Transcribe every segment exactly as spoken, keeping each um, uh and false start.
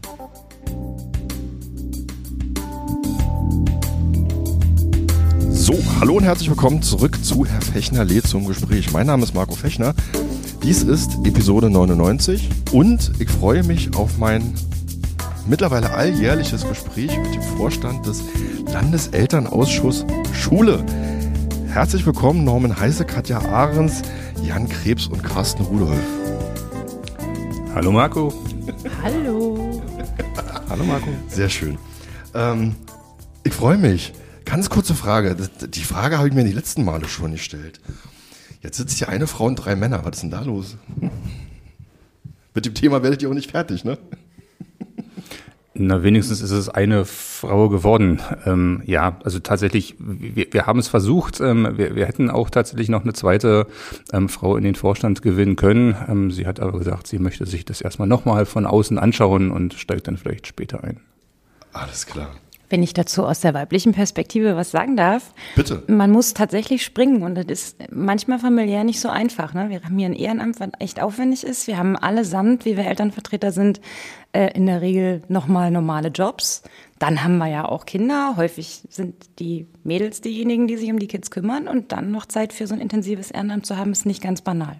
So, hallo und herzlich willkommen zurück zu Herr Fechner lädt zum Gespräch. Mein Name ist Marco Fechner. Dies ist Episode neunundneunzig und ich freue mich auf mein mittlerweile alljährliches Gespräch mit dem Vorstand des Landeselternausschusses Schule. Herzlich willkommen Norman Heise, Katja Ahrens, Jan Krebs und Carsten Rudolph. Hallo Marco. Hallo. Hallo Marco. Sehr schön. Ähm, ich freue mich. Ganz kurze Frage. Die Frage habe ich mir die letzten Male schon gestellt. Jetzt sitzt hier eine Frau und drei Männer. Was ist denn da los? Mit dem Thema werdet ihr auch nicht fertig, ne? Na, wenigstens ist es eine Frau geworden. Ähm, ja, also tatsächlich, wir, wir haben es versucht. Ähm, wir, wir hätten auch tatsächlich noch eine zweite ähm, Frau in den Vorstand gewinnen können. Ähm, sie hat aber gesagt, sie möchte sich das erstmal nochmal von außen anschauen und steigt dann vielleicht später ein. Alles klar. Wenn ich dazu aus der weiblichen Perspektive was sagen darf. Bitte. Man muss tatsächlich springen und das ist manchmal familiär nicht so einfach. Ne? Wir haben hier ein Ehrenamt, was echt aufwendig ist. Wir haben allesamt, wie wir Elternvertreter sind, äh, in der Regel nochmal normale Jobs. Dann haben wir ja auch Kinder. Häufig sind die Mädels diejenigen, die sich um die Kids kümmern. Und dann noch Zeit für so ein intensives Ehrenamt zu haben, ist nicht ganz banal.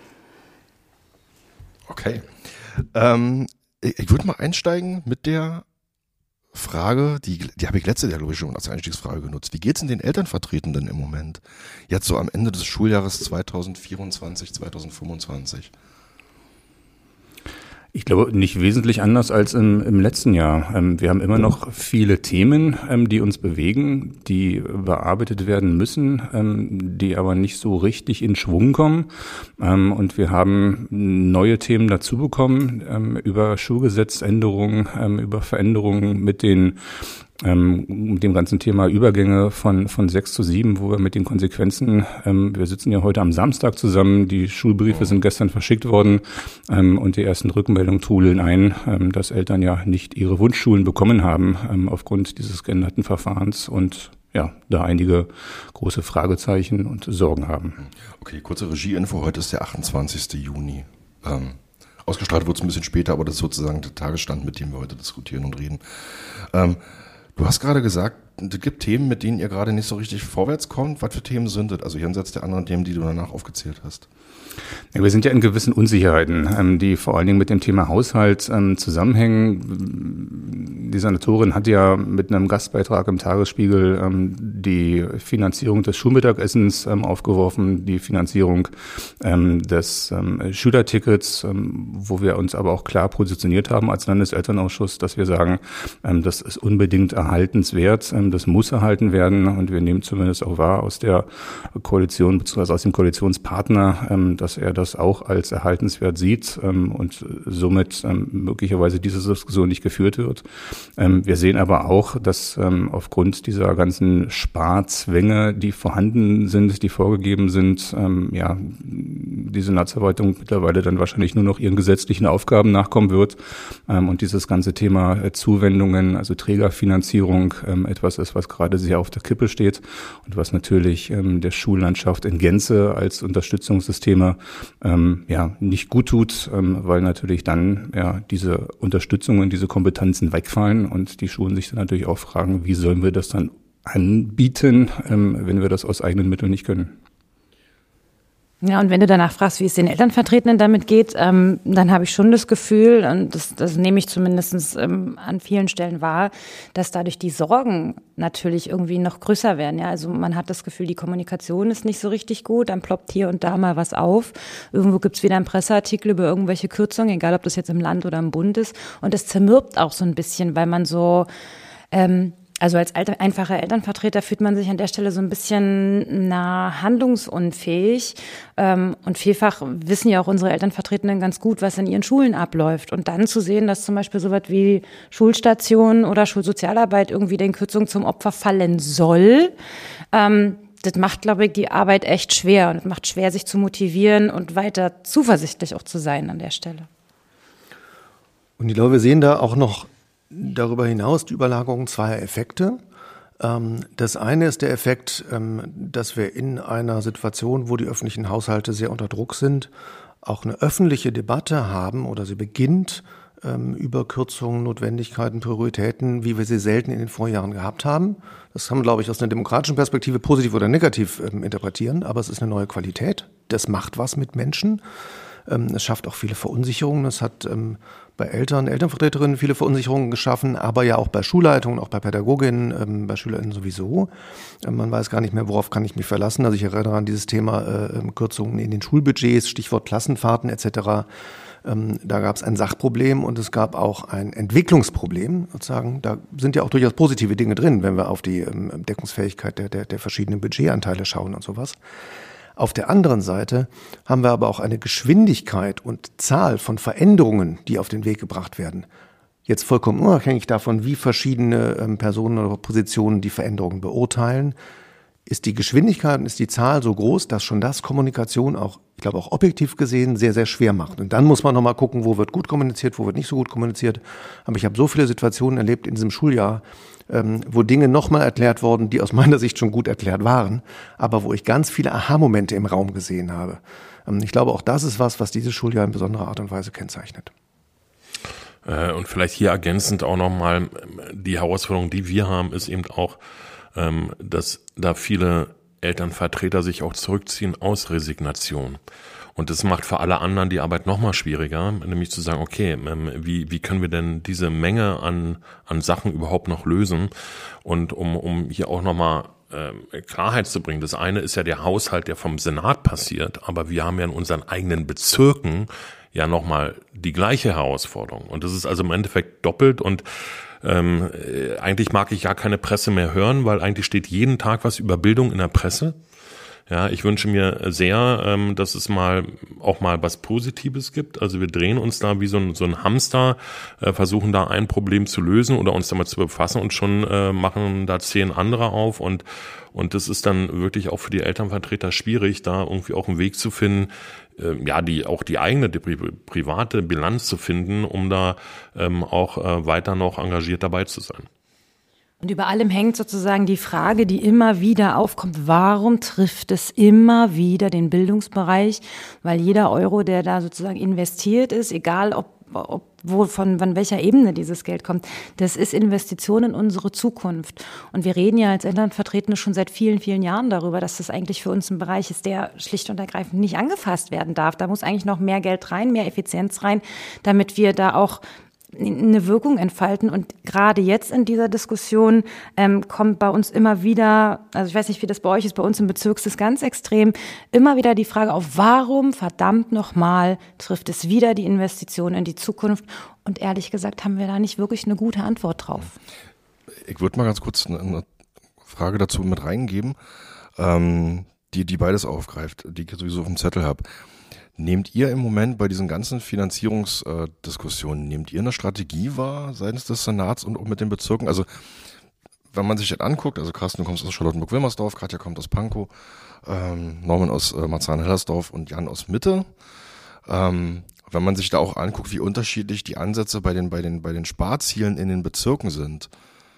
Okay. Ähm, ich ich würde mal einsteigen mit der Frage, die, die habe ich letzte Jahr, glaube ich, schon als Einstiegsfrage genutzt. Wie geht es denn den Elternvertretenden im Moment? Jetzt so am Ende des Schuljahres zwanzig vierundzwanzig, zwanzig fünfundzwanzig. Ich glaube, nicht wesentlich anders als im, im letzten Jahr. Ähm, wir haben immer noch viele Themen, ähm, die uns bewegen, die bearbeitet werden müssen, ähm, die aber nicht so richtig in Schwung kommen. Ähm, und wir haben neue Themen dazu bekommen, ähm, über Schulgesetzänderungen, ähm, über Veränderungen mit den Ähm, mit dem ganzen Thema Übergänge von von sechs zu sieben, wo wir mit den Konsequenzen, ähm, wir sitzen ja heute am Samstag zusammen, die Schulbriefe sind gestern verschickt worden ähm, und die ersten Rückmeldungen trudeln ein, ähm, dass Eltern ja nicht ihre Wunschschulen bekommen haben ähm, aufgrund dieses geänderten Verfahrens und ja, da einige große Fragezeichen und Sorgen haben. Okay, kurze Regie-Info, heute ist der achtundzwanzigster Juni. Ähm, ausgestrahlt wird es ein bisschen später, aber das ist sozusagen der Tagesstand, mit dem wir heute diskutieren und reden. Ähm, Du hast gerade gesagt, es gibt Themen, mit denen ihr gerade nicht so richtig vorwärts kommt. Was für Themen sind das? Also jenseits der anderen Themen, die du danach aufgezählt hast. Ja, wir sind ja in gewissen Unsicherheiten, ähm, die vor allen Dingen mit dem Thema Haushalt ähm, zusammenhängen. Die Senatorin hat ja mit einem Gastbeitrag im Tagesspiegel ähm, die Finanzierung des Schulmittagessens ähm, aufgeworfen, die Finanzierung ähm, des ähm, Schülertickets, ähm, wo wir uns aber auch klar positioniert haben als Landeselternausschuss, dass wir sagen, ähm, das ist unbedingt erhaltenswert, ähm, das muss erhalten werden und wir nehmen zumindest auch wahr aus der Koalition bzw. aus dem Koalitionspartner, ähm, dass er das auch als erhaltenswert sieht ähm, und somit ähm, möglicherweise diese Diskussion nicht geführt wird. Ähm, wir sehen aber auch, dass ähm, aufgrund dieser ganzen Sparzwänge, die vorhanden sind, die vorgegeben sind, ähm, ja, die Senatsverwaltung mittlerweile dann wahrscheinlich nur noch ihren gesetzlichen Aufgaben nachkommen wird ähm, und dieses ganze Thema äh, Zuwendungen, also Trägerfinanzierung, ähm, etwas ist, was gerade sehr auf der Kippe steht und was natürlich ähm, der Schullandschaft in Gänze als Unterstützungssysteme ähm, ja nicht gut tut, ähm, weil natürlich dann ja diese Unterstützungen, diese Kompetenzen wegfallen und die Schulen sich dann natürlich auch fragen, wie sollen wir das dann anbieten, ähm, wenn wir das aus eigenen Mitteln nicht können. Ja, und wenn du danach fragst, wie es den Elternvertretenden damit geht, ähm, dann habe ich schon das Gefühl, und das, das nehme ich zumindest ähm, an vielen Stellen wahr, dass dadurch die Sorgen natürlich irgendwie noch größer werden. Ja, also man hat das Gefühl, die Kommunikation ist nicht so richtig gut, dann ploppt hier und da mal was auf. Irgendwo gibt's wieder einen Presseartikel über irgendwelche Kürzungen, egal ob das jetzt im Land oder im Bund ist. Und das zermürbt auch so ein bisschen, weil man so... Ähm, Also als einfacher Elternvertreter fühlt man sich an der Stelle so ein bisschen na, handlungsunfähig. Und vielfach wissen ja auch unsere Elternvertretenden ganz gut, was in ihren Schulen abläuft. Und dann zu sehen, dass zum Beispiel sowas wie Schulstation oder Schulsozialarbeit irgendwie den Kürzungen zum Opfer fallen soll, das macht, glaube ich, die Arbeit echt schwer. Und es macht schwer, sich zu motivieren und weiter zuversichtlich auch zu sein an der Stelle. Und ich glaube, wir sehen da auch noch darüber hinaus die Überlagerung zweier Effekte. Das eine ist der Effekt, dass wir in einer Situation, wo die öffentlichen Haushalte sehr unter Druck sind, auch eine öffentliche Debatte haben oder sie beginnt ähm, über Kürzungen, Notwendigkeiten, Prioritäten, wie wir sie selten in den Vorjahren gehabt haben. Das kann man, glaube ich, aus einer demokratischen Perspektive positiv oder negativ ähm, interpretieren, aber es ist eine neue Qualität. Das macht was mit Menschen. Ähm, es schafft auch viele Verunsicherungen. Es hat ähm, bei Eltern, Elternvertreterinnen viele Verunsicherungen geschaffen, aber ja auch bei Schulleitungen, auch bei Pädagoginnen, ähm, bei SchülerInnen sowieso. Ähm, man weiß gar nicht mehr, worauf kann ich mich verlassen. Also ich erinnere an dieses Thema äh, Kürzungen in den Schulbudgets, Stichwort Klassenfahrten et cetera. Ähm, da gab es ein Sachproblem und es gab auch ein Entwicklungsproblem. Sozusagen, da sind ja auch durchaus positive Dinge drin, wenn wir auf die ähm, Deckungsfähigkeit der, der, der verschiedenen Budgetanteile schauen und sowas. Auf der anderen Seite haben wir aber auch eine Geschwindigkeit und Zahl von Veränderungen, die auf den Weg gebracht werden. Jetzt vollkommen unabhängig davon, wie verschiedene ähm, Personen oder Positionen die Veränderungen beurteilen, ist die Geschwindigkeit und ist die Zahl so groß, dass schon das Kommunikation auch, ich glaube auch objektiv gesehen, sehr, sehr schwer macht. Und dann muss man nochmal gucken, wo wird gut kommuniziert, wo wird nicht so gut kommuniziert. Aber ich habe so viele Situationen erlebt in diesem Schuljahr, ähm, wo Dinge nochmal erklärt wurden, die aus meiner Sicht schon gut erklärt waren, aber wo ich ganz viele Aha-Momente im Raum gesehen habe. Ähm, ich glaube, auch das ist was, was dieses Schuljahr in besonderer Art und Weise kennzeichnet. Und vielleicht hier ergänzend auch nochmal, die Herausforderung, die wir haben, ist eben auch, dass da viele Elternvertreter sich auch zurückziehen aus Resignation. Und das macht für alle anderen die Arbeit nochmal schwieriger, nämlich zu sagen, okay, wie, wie können wir denn diese Menge an, an Sachen überhaupt noch lösen? Und um, um hier auch nochmal äh, Klarheit zu bringen, das eine ist ja der Haushalt, der vom Senat passiert, aber wir haben ja in unseren eigenen Bezirken ja nochmal die gleiche Herausforderung. Und das ist also im Endeffekt doppelt und ähm, eigentlich mag ich ja keine Presse mehr hören, weil eigentlich steht jeden Tag was über Bildung in der Presse. Ja, ich wünsche mir sehr, ähm, dass es mal auch mal was Positives gibt. Also wir drehen uns da wie so ein, so ein Hamster, äh, versuchen da ein Problem zu lösen oder uns damit zu befassen und schon äh, machen da zehn andere auf und und das ist dann wirklich auch für die Elternvertreter schwierig, da irgendwie auch einen Weg zu finden, äh, ja, die auch die eigene die pri- private Bilanz zu finden, um da ähm, auch äh, weiter noch engagiert dabei zu sein. Und über allem hängt sozusagen die Frage, die immer wieder aufkommt, warum trifft es immer wieder den Bildungsbereich? Weil jeder Euro, der da sozusagen investiert ist, egal ob, ob wo von, von welcher Ebene dieses Geld kommt, das ist Investition in unsere Zukunft. Und wir reden ja als Elternvertretende schon seit vielen, vielen Jahren darüber, dass das eigentlich für uns ein Bereich ist, der schlicht und ergreifend nicht angefasst werden darf. Da muss eigentlich noch mehr Geld rein, mehr Effizienz rein, damit wir da auch eine Wirkung entfalten. Und gerade jetzt in dieser Diskussion ähm, kommt bei uns immer wieder, also ich weiß nicht, wie das bei euch ist, bei uns im Bezirk ist es ganz extrem, immer wieder die Frage auf, warum verdammt nochmal trifft es wieder die Investition in die Zukunft? Und ehrlich gesagt haben wir da nicht wirklich eine gute Antwort drauf. Ich würde mal ganz kurz eine, eine Frage dazu mit reingeben, ähm, die, die beides aufgreift, die ich sowieso auf dem Zettel habe. Nehmt ihr im Moment bei diesen ganzen Finanzierungsdiskussionen, äh, nehmt ihr eine Strategie wahr seitens des Senats und auch mit den Bezirken? Also wenn man sich das anguckt, also Carsten, du kommst aus Charlottenburg-Wilmersdorf, Katja kommt aus Pankow, ähm, Norman aus äh, Marzahn-Hellersdorf und Jan aus Mitte. Ähm, wenn man sich da auch anguckt, wie unterschiedlich die Ansätze bei den, bei den, bei den Sparzielen in den Bezirken sind.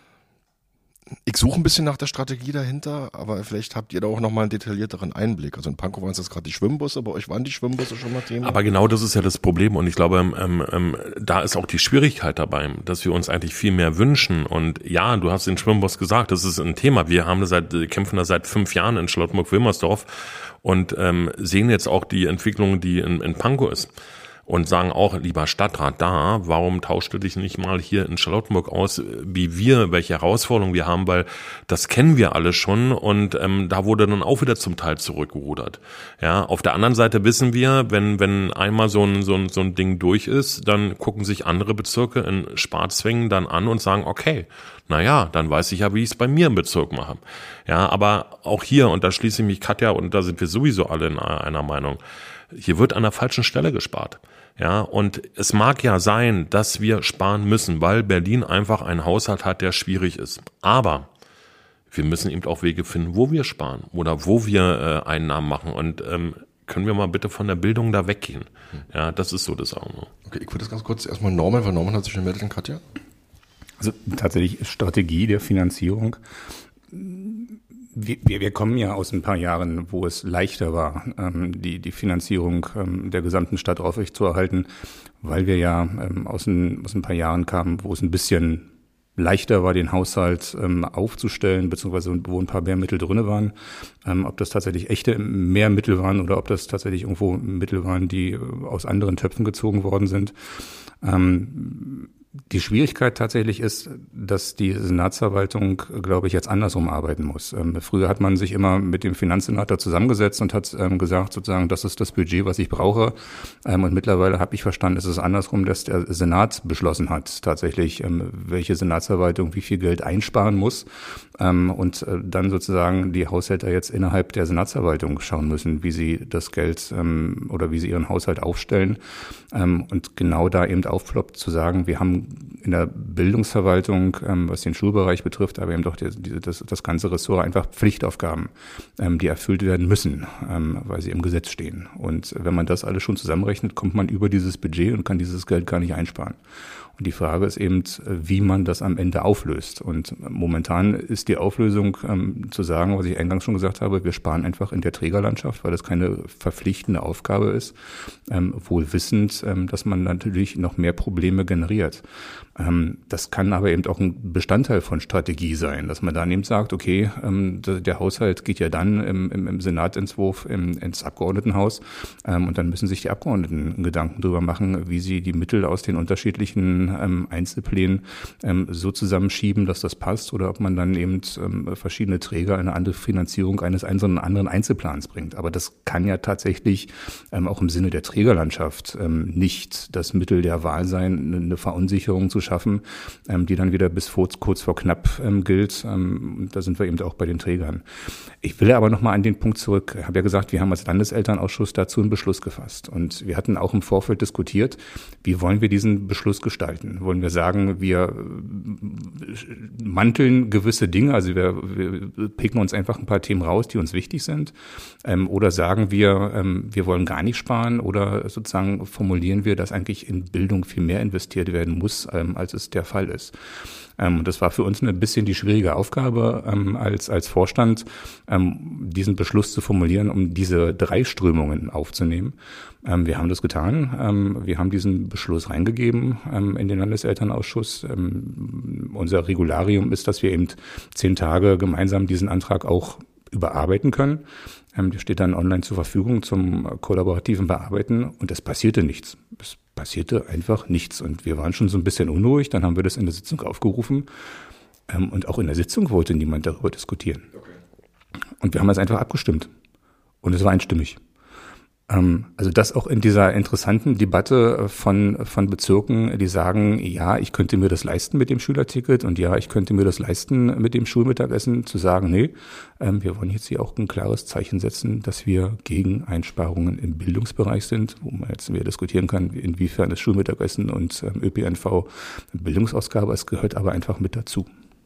Ich suche ein bisschen nach der Strategie dahinter, aber vielleicht habt ihr da auch nochmal einen detaillierteren Einblick. Also in Pankow waren es jetzt gerade die Schwimmbusse, bei euch waren die Schwimmbusse schon mal Thema. Aber genau das ist ja das Problem und ich glaube, ähm, ähm, da ist auch die Schwierigkeit dabei, dass wir uns eigentlich viel mehr wünschen. Und ja, du hast den Schwimmbus gesagt, das ist ein Thema. Wir haben das seit, kämpfen da seit fünf Jahren in Charlottenburg-Wilmersdorf und ähm, sehen jetzt auch die Entwicklung, die in, in Pankow ist. Und sagen auch, lieber Stadtrat da, warum tauschst du dich nicht mal hier in Charlottenburg aus, wie wir, welche Herausforderungen wir haben, weil das kennen wir alle schon und ähm, da wurde dann auch wieder zum Teil zurückgerudert. Ja, auf der anderen Seite wissen wir, wenn wenn einmal so ein so ein so ein Ding durch ist, dann gucken sich andere Bezirke in Sparzwängen dann an und sagen, okay, naja, dann weiß ich ja, wie ich es bei mir im Bezirk mache. Ja, aber auch hier, und da schließe ich mich Katja, und da sind wir sowieso alle in einer Meinung, hier wird an der falschen Stelle gespart. Ja, und es mag ja sein, dass wir sparen müssen, weil Berlin einfach einen Haushalt hat, der schwierig ist. Aber wir müssen eben auch Wege finden, wo wir sparen oder wo wir äh, Einnahmen machen. Und ähm, können wir mal bitte von der Bildung da weggehen? Ja, das ist so das auch. Ne? Okay, ich würde das ganz kurz erstmal Norman, weil Norman hat sich gemeldet, Katja. Also tatsächlich Strategie der Finanzierung Wir, wir kommen ja aus ein paar Jahren, wo es leichter war, ähm, die, die Finanzierung ähm, der gesamten Stadt aufrechtzuerhalten, weil wir ja ähm, aus, ein, aus ein paar Jahren kamen, wo es ein bisschen leichter war, den Haushalt ähm, aufzustellen, beziehungsweise wo ein paar mehr Mittel drin waren. Ähm, ob das tatsächlich echte mehr Mittel waren oder ob das tatsächlich irgendwo Mittel waren, die äh, aus anderen Töpfen gezogen worden sind. Ähm, Die Schwierigkeit tatsächlich ist, dass die Senatsverwaltung, glaube ich, jetzt andersrum arbeiten muss. Ähm, früher hat man sich immer mit dem Finanzsenat da zusammengesetzt und hat ähm, gesagt, sozusagen, das ist das Budget, was ich brauche. Ähm, und mittlerweile habe ich verstanden, es ist andersrum, dass der Senat beschlossen hat, tatsächlich, ähm, welche Senatsverwaltung wie viel Geld einsparen muss. Ähm, und äh, dann sozusagen die Haushälter jetzt innerhalb der Senatsverwaltung schauen müssen, wie sie das Geld ähm, oder wie sie ihren Haushalt aufstellen. Ähm, und genau da eben aufploppt zu sagen, wir haben in der Bildungsverwaltung, ähm, was den Schulbereich betrifft, aber eben doch die, die, das, das ganze Ressort einfach Pflichtaufgaben, ähm, die erfüllt werden müssen, ähm, weil sie im Gesetz stehen. Und wenn man das alles schon zusammenrechnet, kommt man über dieses Budget und kann dieses Geld gar nicht einsparen. Und die Frage ist eben, wie man das am Ende auflöst. Und momentan ist die Auflösung ähm, zu sagen, was ich eingangs schon gesagt habe, wir sparen einfach in der Trägerlandschaft, weil das keine verpflichtende Aufgabe ist, ähm, wohl wissend, ähm, dass man natürlich noch mehr Probleme generiert. Ähm, das kann aber eben auch ein Bestandteil von Strategie sein, dass man dann eben sagt, okay, ähm, der Haushalt geht ja dann im, im, im Senatsentwurf im, ins Abgeordnetenhaus ähm, und dann müssen sich die Abgeordneten Gedanken darüber machen, wie sie die Mittel aus den unterschiedlichen ähm, Einzelplänen ähm, so zusammenschieben, dass das passt, oder ob man dann eben ähm, verschiedene Träger in eine andere Finanzierung eines einen, anderen Einzelplans bringt. Aber das kann ja tatsächlich ähm, auch im Sinne der Trägerlandschaft ähm, nicht das Mittel der Wahl sein, eine Verunsicherung zu schaffen, ähm, die dann wieder bis vor, kurz vor knapp ähm, gilt. Ähm, da sind wir eben auch bei den Trägern. Ich will aber nochmal an den Punkt zurück. Ich habe ja gesagt, wir haben als Landeselternausschuss dazu einen Beschluss gefasst. Und wir hatten auch im Vorfeld diskutiert, wie wollen wir diesen Beschluss gestalten? Wollen wir sagen, wir manteln gewisse Dinge, also wir, wir picken uns einfach ein paar Themen raus, die uns wichtig sind, ähm, oder sagen wir, ähm, wir wollen gar nicht sparen, oder sozusagen formulieren wir, dass eigentlich in Bildung viel mehr investiert werden muss, ähm, als es der Fall ist. Ähm, und das war für uns ein bisschen die schwierige Aufgabe ähm, als, als Vorstand, ähm, diesen Beschluss zu formulieren, um diese drei Strömungen aufzunehmen. Ähm, wir haben das getan. Ähm, wir haben diesen Beschluss reingegeben ähm, in den Landeselternausschuss. Ähm, unser Regularium ist, dass wir eben zehn Tage gemeinsam diesen Antrag auch überarbeiten können. Ähm, der steht dann online zur Verfügung zum kollaborativen Bearbeiten, und es passierte nichts. Es passierte einfach nichts, und wir waren schon so ein bisschen unruhig. Dann haben wir das in der Sitzung aufgerufen, ähm, und auch in der Sitzung wollte niemand darüber diskutieren. Okay. Und wir haben es einfach abgestimmt, und es war einstimmig. Also das auch in dieser interessanten Debatte von von Bezirken, die sagen, ja, ich könnte mir das leisten mit dem Schülerticket, und ja, ich könnte mir das leisten mit dem Schulmittagessen, zu sagen, nee, wir wollen jetzt hier auch ein klares Zeichen setzen, dass wir gegen Einsparungen im Bildungsbereich sind, wo man jetzt wieder diskutieren kann, inwiefern das Schulmittagessen und Ö P N V Bildungsausgabe, es gehört aber einfach mit dazu.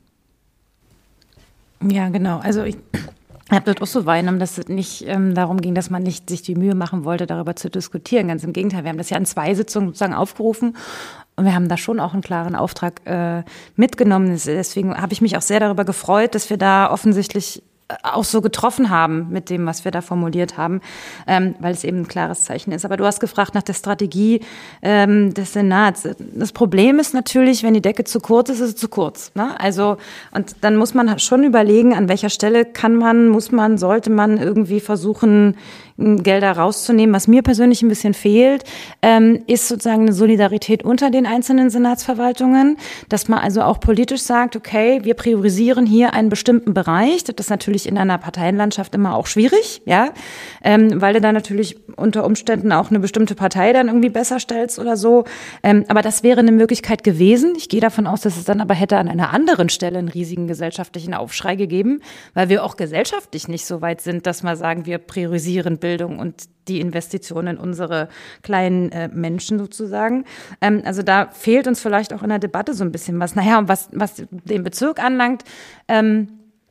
Ja, genau. Also ich Ich habe das auch so wahrgenommen, dass es nicht ähm, darum ging, dass man nicht sich die Mühe machen wollte, darüber zu diskutieren. Ganz im Gegenteil, wir haben das ja in zwei Sitzungen sozusagen aufgerufen, und wir haben da schon auch einen klaren Auftrag äh, mitgenommen. Deswegen habe ich mich auch sehr darüber gefreut, dass wir da offensichtlich auch so getroffen haben mit dem, was wir da formuliert haben, ähm, weil es eben ein klares Zeichen ist. Aber du hast gefragt nach der Strategie ähm, des Senats. Das Problem ist natürlich, wenn die Decke zu kurz ist, ist es zu kurz. Ne? Also, und dann muss man schon überlegen, an welcher Stelle kann man, muss man, sollte man irgendwie versuchen, Gelder rauszunehmen. Was mir persönlich ein bisschen fehlt, ähm, ist sozusagen eine Solidarität unter den einzelnen Senatsverwaltungen, dass man also auch politisch sagt, okay, wir priorisieren hier einen bestimmten Bereich. Das ist natürlich in einer Parteienlandschaft immer auch schwierig, ja, ähm, weil du da natürlich unter Umständen auch eine bestimmte Partei dann irgendwie besser stellst oder so. Ähm, aber das wäre eine Möglichkeit gewesen. Ich gehe davon aus, dass es dann aber hätte an einer anderen Stelle einen riesigen gesellschaftlichen Aufschrei gegeben, weil wir auch gesellschaftlich nicht so weit sind, dass wir sagen, wir priorisieren Bildung und die Investitionen in unsere kleinen äh, Menschen sozusagen. Ähm, also da fehlt uns vielleicht auch in der Debatte so ein bisschen was. Naja, und was, was den Bezirk anlangt, ähm,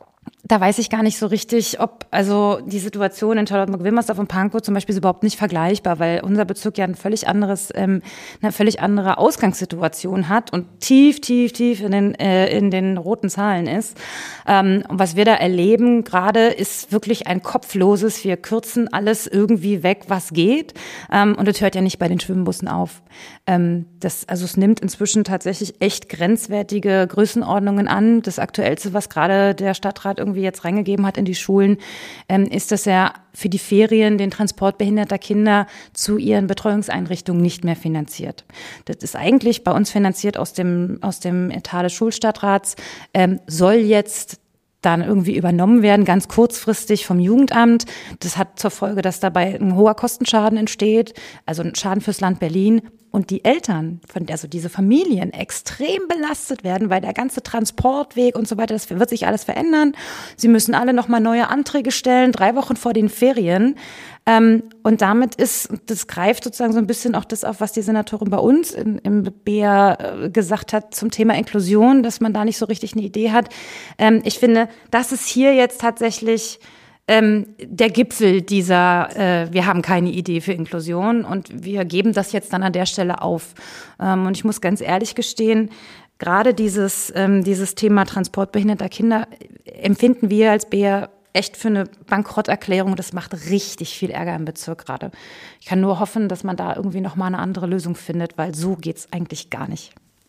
Da weiß ich gar nicht so richtig, ob, also die Situation in Charlottenburg-Wilmersdorf und Pankow zum Beispiel ist überhaupt nicht vergleichbar, weil unser Bezirk ja ein völlig anderes, ähm, eine völlig andere Ausgangssituation hat und tief, tief, tief in den, äh, in den roten Zahlen ist. Ähm, und was wir da erleben gerade ist wirklich ein kopfloses, wir kürzen alles irgendwie weg, was geht. Ähm, und das hört ja nicht bei den Schwimmbussen auf. Ähm, das, also es nimmt inzwischen tatsächlich echt grenzwertige Größenordnungen an. Das Aktuellste, was gerade der Stadtrat irgendwie jetzt reingegeben hat in die Schulen, ähm, ist, dass er für die Ferien den Transport behinderter Kinder zu ihren Betreuungseinrichtungen nicht mehr finanziert. Das ist eigentlich bei uns finanziert aus dem, aus dem Etat des Schulstadtrats, ähm, soll jetzt dann irgendwie übernommen werden, ganz kurzfristig vom Jugendamt. Das hat zur Folge, dass dabei ein hoher Kostenschaden entsteht, also ein Schaden fürs Land Berlin. Und die Eltern, von also diese Familien, extrem belastet werden, weil der ganze Transportweg und so weiter, das wird sich alles verändern. Sie müssen alle nochmal neue Anträge stellen, drei Wochen vor den Ferien. Ähm, und damit ist, das greift sozusagen so ein bisschen auch das auf, was die Senatorin bei uns in, im B R gesagt hat zum Thema Inklusion, dass man da nicht so richtig eine Idee hat. Ähm, ich finde, das ist hier jetzt tatsächlich Ähm, der Gipfel dieser, äh, wir haben keine Idee für Inklusion und wir geben das jetzt dann an der Stelle auf. Ähm, und ich muss ganz ehrlich gestehen, gerade dieses, ähm, dieses Thema Transport behinderter Kinder empfinden wir als B R echt für eine Bankrotterklärung. Das macht richtig viel Ärger im Bezirk gerade. Ich kann nur hoffen, dass man da irgendwie nochmal eine andere Lösung findet, weil so geht's eigentlich gar nicht.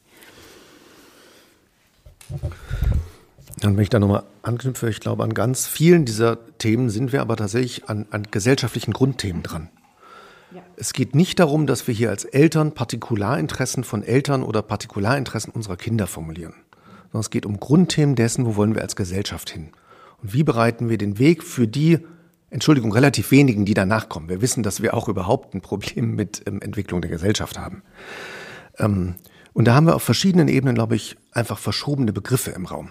Und wenn ich da nochmal anknüpfe, ich glaube, an ganz vielen dieser Themen sind wir aber tatsächlich an, an gesellschaftlichen Grundthemen dran. Ja. Es geht nicht darum, dass wir hier als Eltern Partikularinteressen von Eltern oder Partikularinteressen unserer Kinder formulieren, sondern es geht um Grundthemen dessen, wo wollen wir als Gesellschaft hin. Und wie bereiten wir den Weg für die, Entschuldigung, relativ wenigen, die danach kommen. Wir wissen, dass wir auch überhaupt ein Problem mit ähm, Entwicklung der Gesellschaft haben. Ähm, und da haben wir auf verschiedenen Ebenen, glaube ich, einfach verschobene Begriffe im Raum.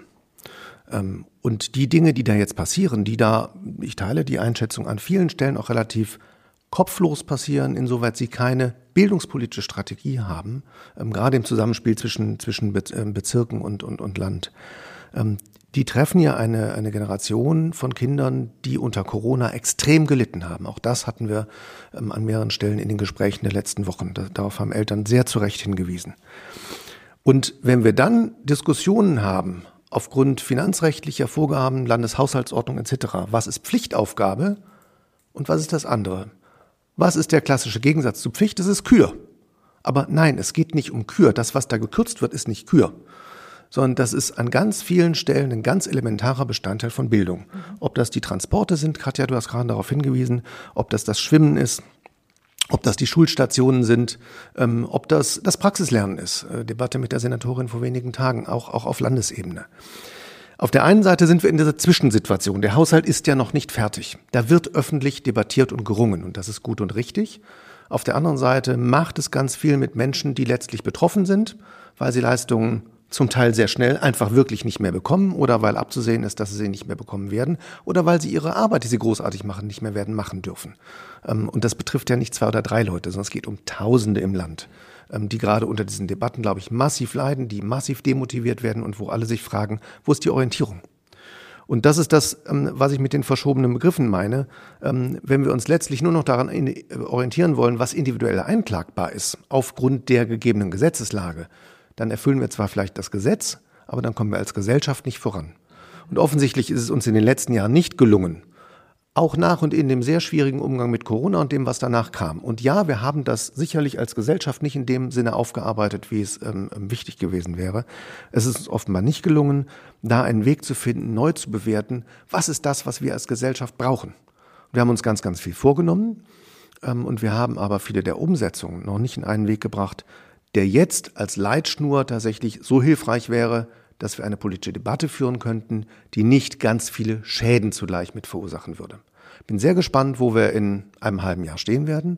Und die Dinge, die da jetzt passieren, die da, ich teile die Einschätzung, an vielen Stellen auch relativ kopflos passieren, insoweit sie keine bildungspolitische Strategie haben, gerade im Zusammenspiel zwischen, zwischen Bezirken und, und, und Land. Die treffen ja eine, eine Generation von Kindern, die unter Corona extrem gelitten haben. Auch das hatten wir an mehreren Stellen in den Gesprächen der letzten Wochen. Darauf haben Eltern sehr zu Recht hingewiesen. Und wenn wir dann Diskussionen haben, aufgrund finanzrechtlicher Vorgaben, Landeshaushaltsordnung et cetera. Was ist Pflichtaufgabe und was ist das andere? Was ist der klassische Gegensatz zu Pflicht? Das ist Kür. Aber nein, es geht nicht um Kür. Das, was da gekürzt wird, ist nicht Kür, sondern das ist an ganz vielen Stellen ein ganz elementarer Bestandteil von Bildung. Mhm. Ob das die Transporte sind, Katja, du hast gerade darauf hingewiesen, ob das das Schwimmen ist, ob das die Schulstationen sind, ähm, ob das das Praxislernen ist. Äh, Debatte mit der Senatorin vor wenigen Tagen, auch, auch auf Landesebene. Auf der einen Seite sind wir in dieser Zwischensituation. Der Haushalt ist ja noch nicht fertig. Da wird öffentlich debattiert und gerungen und das ist gut und richtig. Auf der anderen Seite macht es ganz viel mit Menschen, die letztlich betroffen sind, weil sie Leistungen zum Teil sehr schnell einfach wirklich nicht mehr bekommen oder weil abzusehen ist, dass sie sie nicht mehr bekommen werden oder weil sie ihre Arbeit, die sie großartig machen, nicht mehr werden machen dürfen. Und das betrifft ja nicht zwei oder drei Leute, sondern es geht um Tausende im Land, die gerade unter diesen Debatten, glaube ich, massiv leiden, die massiv demotiviert werden und wo alle sich fragen, wo ist die Orientierung? Und das ist das, was ich mit den verschobenen Begriffen meine. Wenn wir uns letztlich nur noch daran orientieren wollen, was individuell einklagbar ist, aufgrund der gegebenen Gesetzeslage, dann erfüllen wir zwar vielleicht das Gesetz, aber dann kommen wir als Gesellschaft nicht voran. Und offensichtlich ist es uns in den letzten Jahren nicht gelungen, auch nach und in dem sehr schwierigen Umgang mit Corona und dem, was danach kam. Und ja, wir haben das sicherlich als Gesellschaft nicht in dem Sinne aufgearbeitet, wie es ähm, wichtig gewesen wäre. Es ist uns offenbar nicht gelungen, da einen Weg zu finden, neu zu bewerten, was ist das, was wir als Gesellschaft brauchen. Wir haben uns ganz, ganz viel vorgenommen ähm, und wir haben aber viele der Umsetzungen noch nicht in einen Weg gebracht, der jetzt als Leitschnur tatsächlich so hilfreich wäre, dass wir eine politische Debatte führen könnten, die nicht ganz viele Schäden zugleich mit verursachen würde. Ich bin sehr gespannt, wo wir in einem halben Jahr stehen werden.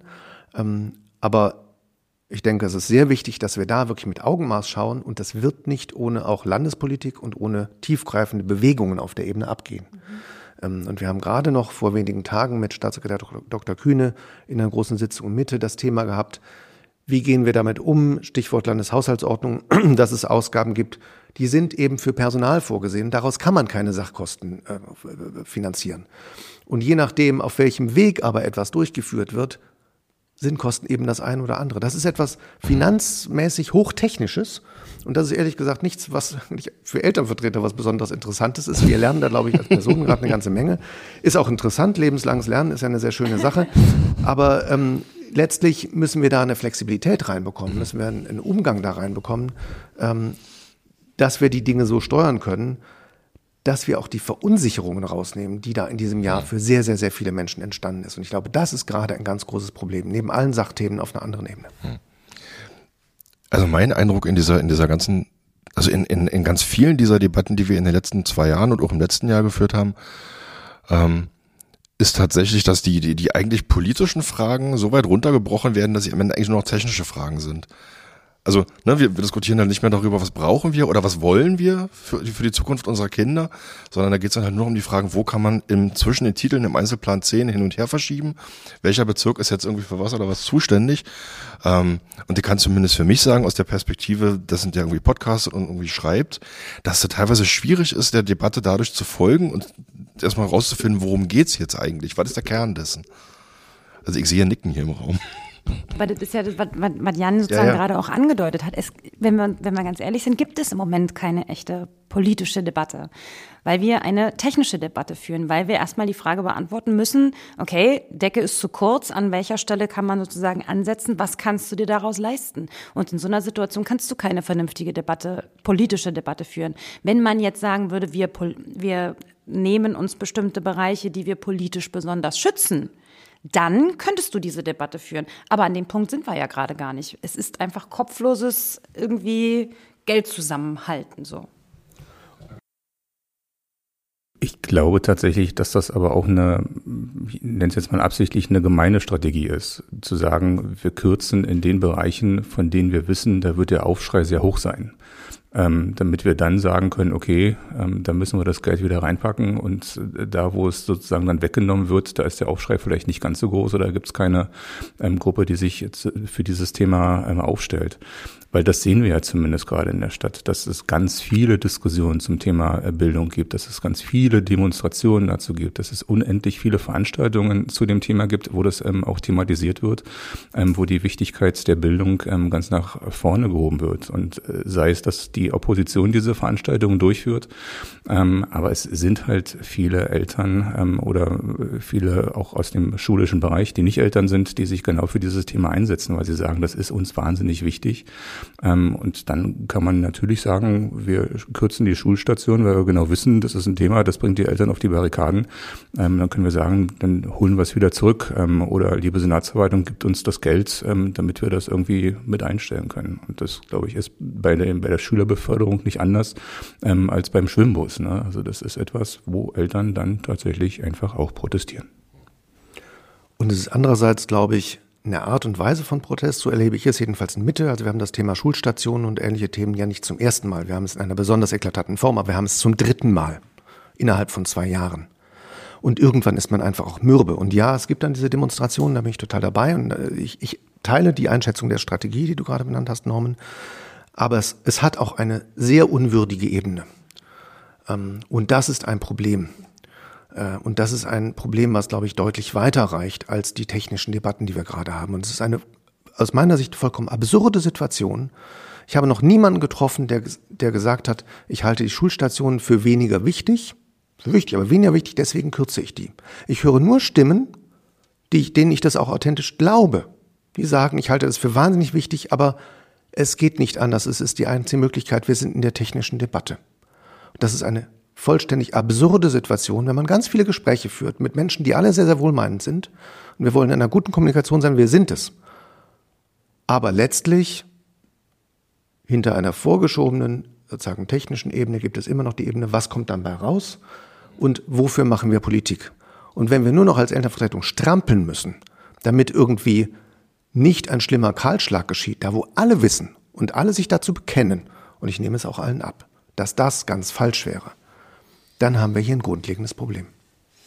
Aber ich denke, es ist sehr wichtig, dass wir da wirklich mit Augenmaß schauen. Und das wird nicht ohne auch Landespolitik und ohne tiefgreifende Bewegungen auf der Ebene abgehen. Mhm. Und wir haben gerade noch vor wenigen Tagen mit Staatssekretär Doktor Kühne in einer großen Sitzung in Mitte das Thema gehabt, Wie gehen wir damit um? Stichwort Landeshaushaltsordnung, dass es Ausgaben gibt, die sind eben für Personal vorgesehen. Daraus kann man keine Sachkosten äh, finanzieren. Und je nachdem, auf welchem Weg aber etwas durchgeführt wird, sind Kosten eben das eine oder andere. Das ist etwas finanzmäßig Hochtechnisches. Und das ist ehrlich gesagt nichts, was für Elternvertreter was besonders Interessantes ist. Wir lernen da, glaube ich, als Personen gerade eine ganze Menge. Ist auch interessant, lebenslanges Lernen ist ja eine sehr schöne Sache. Aber ähm, letztlich müssen wir da eine Flexibilität reinbekommen, müssen wir einen, einen Umgang da reinbekommen, ähm, dass wir die Dinge so steuern können, dass wir auch die Verunsicherungen rausnehmen, die da in diesem Jahr für sehr, sehr, sehr viele Menschen entstanden ist. Und ich glaube, das ist gerade ein ganz großes Problem, neben allen Sachthemen auf einer anderen Ebene. Also mein Eindruck in dieser, in dieser ganzen, also in, in, in ganz vielen dieser Debatten, die wir in den letzten zwei Jahren und auch im letzten Jahr geführt haben, ähm, ist tatsächlich, dass die, die, die eigentlich politischen Fragen so weit runtergebrochen werden, dass sie am Ende eigentlich nur noch technische Fragen sind. Also, ne, wir, wir diskutieren halt nicht mehr darüber, was brauchen wir oder was wollen wir für, für die Zukunft unserer Kinder, sondern da geht es dann halt nur um die Fragen, wo kann man im, zwischen den Titeln im Einzelplan zehn hin und her verschieben, welcher Bezirk ist jetzt irgendwie für was oder was zuständig. Ähm, und die kann zumindest für mich sagen, aus der Perspektive, das sind ja irgendwie Podcasts und irgendwie schreibt, dass es teilweise schwierig ist, der Debatte dadurch zu folgen und erstmal rauszufinden, worum geht's jetzt eigentlich, was ist der Kern dessen. Also ich sehe Nicken hier im Raum. Aber das ist ja das, was, was Jan sozusagen ja, ja. gerade auch angedeutet hat. Es, wenn wir, wenn wir ganz ehrlich sind, gibt es im Moment keine echte politische Debatte, weil wir eine technische Debatte führen, weil wir erstmal die Frage beantworten müssen, okay, Decke ist zu kurz, an welcher Stelle kann man sozusagen ansetzen, was kannst du dir daraus leisten? Und in so einer Situation kannst du keine vernünftige Debatte, politische Debatte führen. Wenn man jetzt sagen würde, wir, wir nehmen uns bestimmte Bereiche, die wir politisch besonders schützen, dann könntest du diese Debatte führen. Aber an dem Punkt sind wir ja gerade gar nicht. Es ist einfach kopfloses irgendwie Geld zusammenhalten, so. Ich glaube tatsächlich, dass das aber auch eine, ich nenne es jetzt mal absichtlich, eine gemeine Strategie ist. Zu sagen, wir kürzen in den Bereichen, von denen wir wissen, da wird der Aufschrei sehr hoch sein. Ähm, damit wir dann sagen können, okay, ähm, da müssen wir das Geld wieder reinpacken und äh, da, wo es sozusagen dann weggenommen wird, da ist der Aufschrei vielleicht nicht ganz so groß oder gibt es keine ähm, Gruppe, die sich jetzt für dieses Thema ähm, aufstellt. Weil das sehen wir ja zumindest gerade in der Stadt, dass es ganz viele Diskussionen zum Thema äh, Bildung gibt, dass es ganz viele Demonstrationen dazu gibt, dass es unendlich viele Veranstaltungen zu dem Thema gibt, wo das ähm, auch thematisiert wird, ähm, wo die Wichtigkeit der Bildung ähm, ganz nach vorne gehoben wird. Und äh, sei es, dass die Opposition diese Veranstaltungen durchführt. Ähm, aber es sind halt viele Eltern ähm, oder viele auch aus dem schulischen Bereich, die nicht Eltern sind, die sich genau für dieses Thema einsetzen, weil sie sagen, das ist uns wahnsinnig wichtig. Ähm, und dann kann man natürlich sagen, wir kürzen die Schulstation, weil wir genau wissen, das ist ein Thema, das bringt die Eltern auf die Barrikaden. Ähm, dann können wir sagen, dann holen wir es wieder zurück. Ähm, oder liebe Senatsverwaltung, gibt uns das Geld, ähm, damit wir das irgendwie mit einstellen können. Und das, glaube ich, ist bei der, bei der Schülerbeförderung nicht anders ähm, als beim Schwimmbus. Ne? Also das ist etwas, wo Eltern dann tatsächlich einfach auch protestieren. Und es ist andererseits, glaube ich, eine Art und Weise von Protest, so erlebe ich es jedenfalls in Mitte. Also wir haben das Thema Schulstationen und ähnliche Themen ja nicht zum ersten Mal. Wir haben es in einer besonders eklatanten Form, aber wir haben es zum dritten Mal innerhalb von zwei Jahren. Und irgendwann ist man einfach auch mürbe. Und ja, es gibt dann diese Demonstrationen, da bin ich total dabei. Und ich, ich teile die Einschätzung der Strategie, die du gerade benannt hast, Norman. Aber es, es hat auch eine sehr unwürdige Ebene. Ähm, und das ist ein Problem. Äh, und das ist ein Problem, was, glaube ich, deutlich weiter reicht als die technischen Debatten, die wir gerade haben. Und es ist eine aus meiner Sicht vollkommen absurde Situation. Ich habe noch niemanden getroffen, der, der gesagt hat, ich halte die Schulstationen für weniger wichtig. Für wichtig, aber weniger wichtig, deswegen kürze ich die. Ich höre nur Stimmen, die ich, denen ich das auch authentisch glaube. Die sagen, ich halte das für wahnsinnig wichtig, aber es geht nicht anders, es ist die einzige Möglichkeit, wir sind in der technischen Debatte. Das ist eine vollständig absurde Situation, wenn man ganz viele Gespräche führt mit Menschen, die alle sehr, sehr wohlmeinend sind. Und wir wollen in einer guten Kommunikation sein, wir sind es. Aber letztlich, hinter einer vorgeschobenen, sozusagen technischen Ebene, gibt es immer noch die Ebene, was kommt dann bei raus und wofür machen wir Politik? Und wenn wir nur noch als Elternvertretung strampeln müssen, damit irgendwie nicht ein schlimmer Kahlschlag geschieht, da wo alle wissen und alle sich dazu bekennen, und ich nehme es auch allen ab, dass das ganz falsch wäre, dann haben wir hier ein grundlegendes Problem.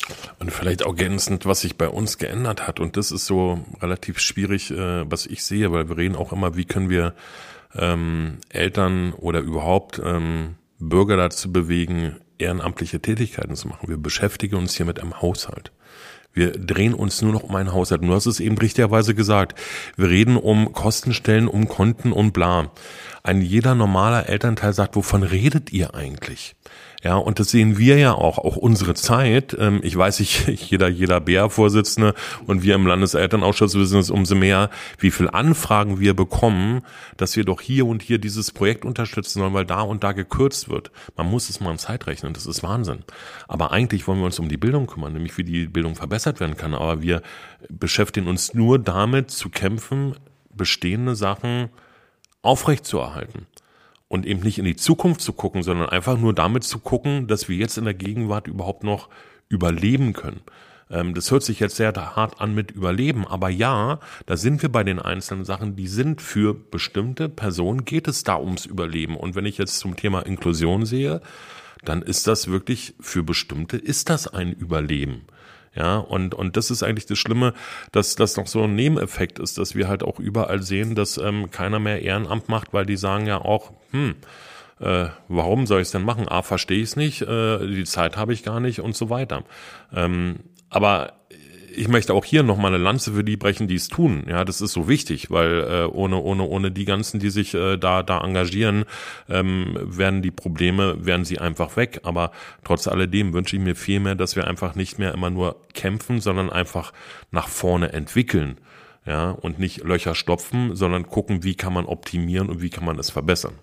Und vielleicht ergänzend, was sich bei uns geändert hat. Und das ist so relativ schwierig, äh, was ich sehe, weil wir reden auch immer, wie können wir ähm, Eltern oder überhaupt ähm, Bürger dazu bewegen, ehrenamtliche Tätigkeiten zu machen. Wir beschäftigen uns hier mit einem Haushalt. Wir drehen uns nur noch um einen Haushalt. Und du hast es eben richtigerweise gesagt. Wir reden um Kostenstellen, um Konten und bla. Ein jeder normaler Elternteil sagt, wovon redet ihr eigentlich? Ja, und das sehen wir ja auch, auch unsere Zeit. Ähm, ich weiß nicht, jeder, jeder B R-Vorsitzende und wir im Landeselternausschuss wissen es umso mehr, wie viel Anfragen wir bekommen, dass wir doch hier und hier dieses Projekt unterstützen sollen, weil da und da gekürzt wird. Man muss es mal in Zeit rechnen, das ist Wahnsinn. Aber eigentlich wollen wir uns um die Bildung kümmern, nämlich wie die Bildung verbessert werden kann. Aber wir beschäftigen uns nur damit zu kämpfen, bestehende Sachen aufrechtzuerhalten. Und eben nicht in die Zukunft zu gucken, sondern einfach nur damit zu gucken, dass wir jetzt in der Gegenwart überhaupt noch überleben können. Ähm, das hört sich jetzt sehr hart an mit Überleben, aber ja, da sind wir bei den einzelnen Sachen, die sind für bestimmte Personen, geht es da ums Überleben. Und wenn ich jetzt zum Thema Inklusion sehe, dann ist das wirklich für bestimmte, ist das ein Überleben. Ja, und, und das ist eigentlich das Schlimme, dass das noch so ein Nebeneffekt ist, dass wir halt auch überall sehen, dass ähm, keiner mehr Ehrenamt macht, weil die sagen ja auch, hm, äh, warum soll ich es denn machen? A, verstehe ich es nicht, äh, die Zeit habe ich gar nicht und so weiter. Ähm, aber ich möchte auch hier nochmal eine Lanze für die brechen, die es tun. Ja, das ist so wichtig, weil äh, ohne ohne ohne die ganzen, die sich äh, da da engagieren, ähm, werden die Probleme, werden sie einfach weg. Aber trotz alledem wünsche ich mir viel mehr, dass wir einfach nicht mehr immer nur kämpfen, sondern einfach nach vorne entwickeln. Ja, und nicht Löcher stopfen, sondern gucken, wie kann man optimieren und wie kann man es verbessern.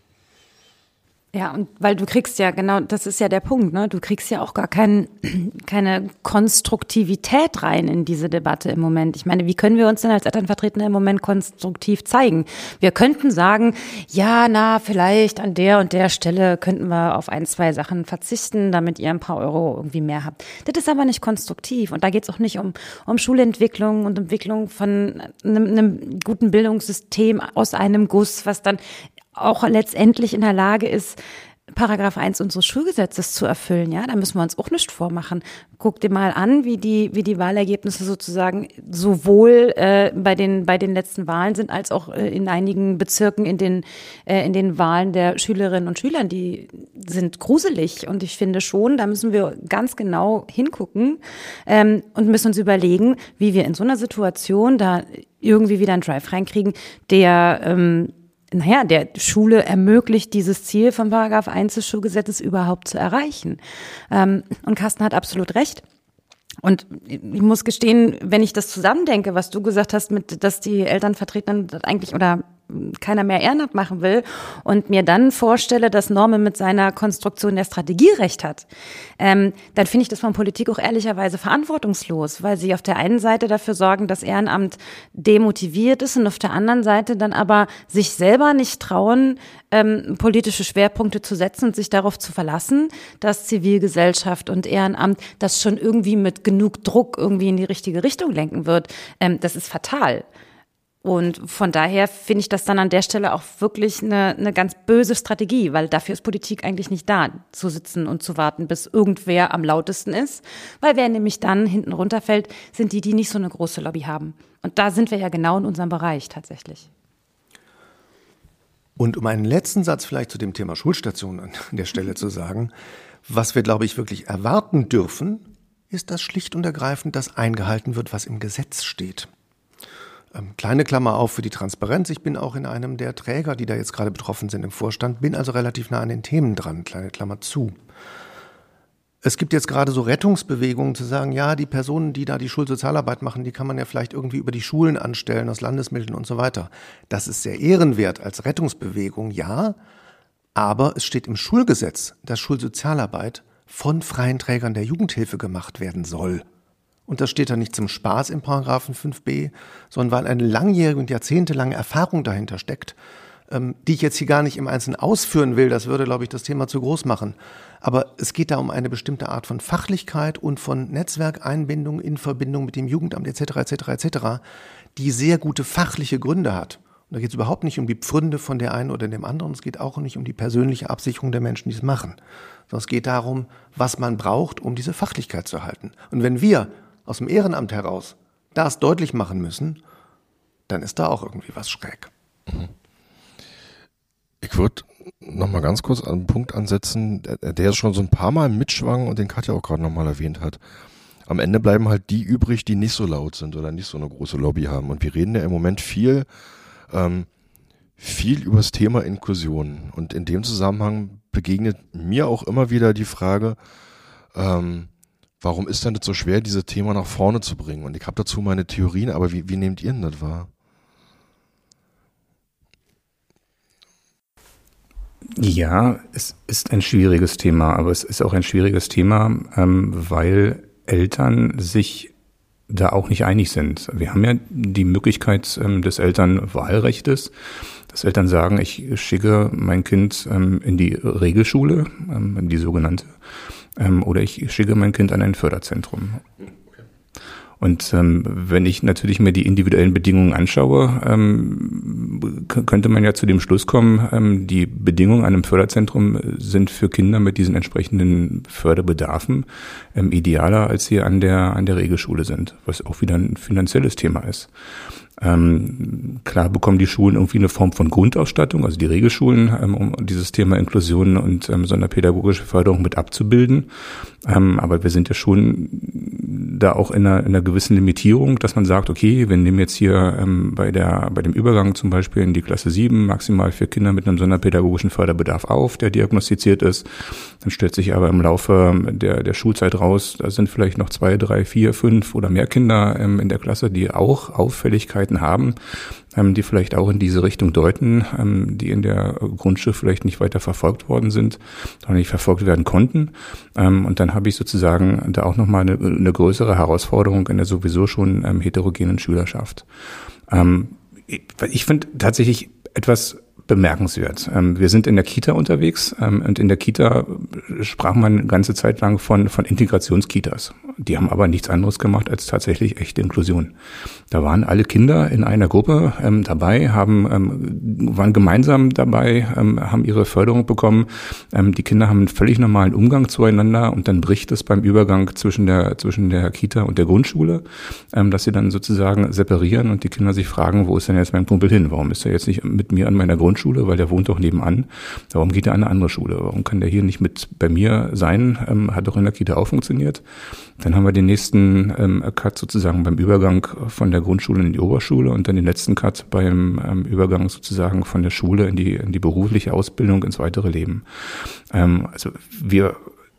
Ja, und weil du kriegst ja, genau, das ist ja der Punkt, ne? Du kriegst ja auch gar kein, keine Konstruktivität rein in diese Debatte im Moment. Ich meine, wie können wir uns denn als Elternvertretende im Moment konstruktiv zeigen? Wir könnten sagen, ja, na, vielleicht an der und der Stelle könnten wir auf ein, zwei Sachen verzichten, damit ihr ein paar Euro irgendwie mehr habt. Das ist aber nicht konstruktiv. Und da geht es auch nicht um, um Schulentwicklung und Entwicklung von einem, einem guten Bildungssystem aus einem Guss, was dann auch letztendlich in der Lage ist, Paragraph eins unseres Schulgesetzes zu erfüllen. Ja, da müssen wir uns auch nicht vormachen. Guck dir mal an, wie die, wie die Wahlergebnisse sozusagen sowohl äh, bei den, bei den letzten Wahlen sind, als auch äh, in einigen Bezirken in den, äh, in den Wahlen der Schülerinnen und Schüler. Die sind gruselig. Und ich finde schon, da müssen wir ganz genau hingucken ähm, und müssen uns überlegen, wie wir in so einer Situation da irgendwie wieder einen Drive reinkriegen, der, ähm, naja, der Schule ermöglicht, dieses Ziel von Paragraph eins des Schulgesetzes überhaupt zu erreichen. Ähm, und Carsten hat absolut recht. Und ich muss gestehen, wenn ich das zusammendenke, was du gesagt hast, mit, dass die Elternvertretenden das eigentlich oder keiner mehr Ehrenamt machen will und mir dann vorstelle, dass Norman mit seiner Konstruktion der Strategie recht hat, ähm, dann finde ich das von Politik auch ehrlicherweise verantwortungslos, weil sie auf der einen Seite dafür sorgen, dass Ehrenamt demotiviert ist und auf der anderen Seite dann aber sich selber nicht trauen, ähm, politische Schwerpunkte zu setzen und sich darauf zu verlassen, dass Zivilgesellschaft und Ehrenamt das schon irgendwie mit genug Druck irgendwie in die richtige Richtung lenken wird. Ähm, das ist fatal. Und von daher finde ich das dann an der Stelle auch wirklich eine, eine ganz böse Strategie, weil dafür ist Politik eigentlich nicht da, zu sitzen und zu warten, bis irgendwer am lautesten ist. Weil wer nämlich dann hinten runterfällt, sind die, die nicht so eine große Lobby haben. Und da sind wir ja genau in unserem Bereich tatsächlich. Und um einen letzten Satz vielleicht zu dem Thema Schulstation an der Stelle zu sagen, was wir, glaube ich, wirklich erwarten dürfen, ist, dass schlicht und ergreifend das eingehalten wird, was im Gesetz steht. Kleine Klammer auf für die Transparenz. Ich bin auch in einem der Träger, die da jetzt gerade betroffen sind im Vorstand, bin also relativ nah an den Themen dran. Kleine Klammer zu. Es gibt jetzt gerade so Rettungsbewegungen zu sagen, ja, die Personen, die da die Schulsozialarbeit machen, die kann man ja vielleicht irgendwie über die Schulen anstellen, aus Landesmitteln und so weiter. Das ist sehr ehrenwert als Rettungsbewegung, ja. Aber es steht im Schulgesetz, dass Schulsozialarbeit von freien Trägern der Jugendhilfe gemacht werden soll. Und das steht da nicht zum Spaß im Paragraphen fünf b, sondern weil eine langjährige und jahrzehntelange Erfahrung dahinter steckt, ähm, die ich jetzt hier gar nicht im Einzelnen ausführen will. Das würde, glaube ich, das Thema zu groß machen. Aber es geht da um eine bestimmte Art von Fachlichkeit und von Netzwerkeinbindung in Verbindung mit dem Jugendamt et cetera et cetera et cetera, die sehr gute fachliche Gründe hat. da geht es überhaupt nicht um die Pfründe von der einen oder dem anderen. Es geht auch nicht um die persönliche Absicherung der Menschen, die es machen. Sondern es geht darum, was man braucht, um diese Fachlichkeit zu erhalten. Und wenn wir aus dem Ehrenamt heraus das deutlich machen müssen, dann ist da auch irgendwie was schräg. Ich würde noch mal ganz kurz an einen Punkt ansetzen, der, der schon so ein paar Mal mitschwang und den Katja auch gerade noch mal erwähnt hat. Am Ende bleiben halt die übrig, die nicht so laut sind oder nicht so eine große Lobby haben. Und wir reden ja im Moment viel, ähm, viel über das Thema Inklusion. Und in dem Zusammenhang begegnet mir auch immer wieder die Frage, ähm, warum ist denn das so schwer, dieses Thema nach vorne zu bringen? Und ich habe dazu meine Theorien, aber wie, wie nehmt ihr denn das wahr? Ja, es ist ein schwieriges Thema, aber es ist auch ein schwieriges Thema, ähm, weil Eltern sich da auch nicht einig sind. Wir haben ja die Möglichkeit ähm, des Elternwahlrechtes, dass Eltern sagen, ich schicke mein Kind ähm, in die Regelschule, ähm, in die sogenannte, ähm, oder ich schicke mein Kind an ein Förderzentrum. Und ähm, wenn ich natürlich mir die individuellen Bedingungen anschaue, ähm, k- könnte man ja zu dem Schluss kommen, ähm, die Bedingungen an einem Förderzentrum sind für Kinder mit diesen entsprechenden Förderbedarfen ähm, idealer, als sie an der an der Regelschule sind, was auch wieder ein finanzielles Thema ist. Ähm, klar bekommen die Schulen irgendwie eine Form von Grundausstattung, also die Regelschulen, ähm, um dieses Thema Inklusion und ähm, sonderpädagogische Förderung mit abzubilden. Ähm, aber wir sind ja schon da auch in einer, in einer gewissen Limitierung, dass man sagt, okay, wir nehmen jetzt hier ähm, bei der bei dem Übergang zum Beispiel in die Klasse sieben maximal für Kinder mit einem sonderpädagogischen Förderbedarf auf, der diagnostiziert ist. Dann stellt sich aber im Laufe der der Schulzeit raus, da sind vielleicht noch zwei, drei, vier, fünf oder mehr Kinder ähm, in der Klasse, die auch Auffälligkeiten haben, ähm, die vielleicht auch in diese Richtung deuten, ähm, die in der Grundschule vielleicht nicht weiter verfolgt worden sind, sondern nicht verfolgt werden konnten. Ähm, und dann habe ich sozusagen da auch nochmal eine, eine größere Herausforderung in der sowieso schon ähm, heterogenen Schülerschaft. Ähm, ich ich finde tatsächlich etwas bemerkenswert. Ähm, wir sind in der Kita unterwegs ähm, und in der Kita sprach man eine ganze Zeit lang von, von Integrationskitas. Die haben aber nichts anderes gemacht als tatsächlich echte Inklusion. Da waren alle Kinder in einer Gruppe ähm, dabei, haben ähm, waren gemeinsam dabei, ähm, haben ihre Förderung bekommen. Ähm, die Kinder haben einen völlig normalen Umgang zueinander und dann bricht es beim Übergang zwischen der zwischen der Kita und der Grundschule, ähm, dass sie dann sozusagen separieren und die Kinder sich fragen, wo ist denn jetzt mein Kumpel hin? Warum ist er jetzt nicht mit mir an meiner Grundschule, weil der wohnt doch nebenan? Warum geht er an eine andere Schule? Warum kann der hier nicht mit bei mir sein? Ähm, hat doch in der Kita auch funktioniert. Dann haben wir den nächsten ähm, Cut sozusagen beim Übergang von der Grundschule in die Oberschule und dann den letzten Cut beim ähm, Übergang sozusagen von der Schule in die in die berufliche Ausbildung ins weitere Leben. Ähm, also wir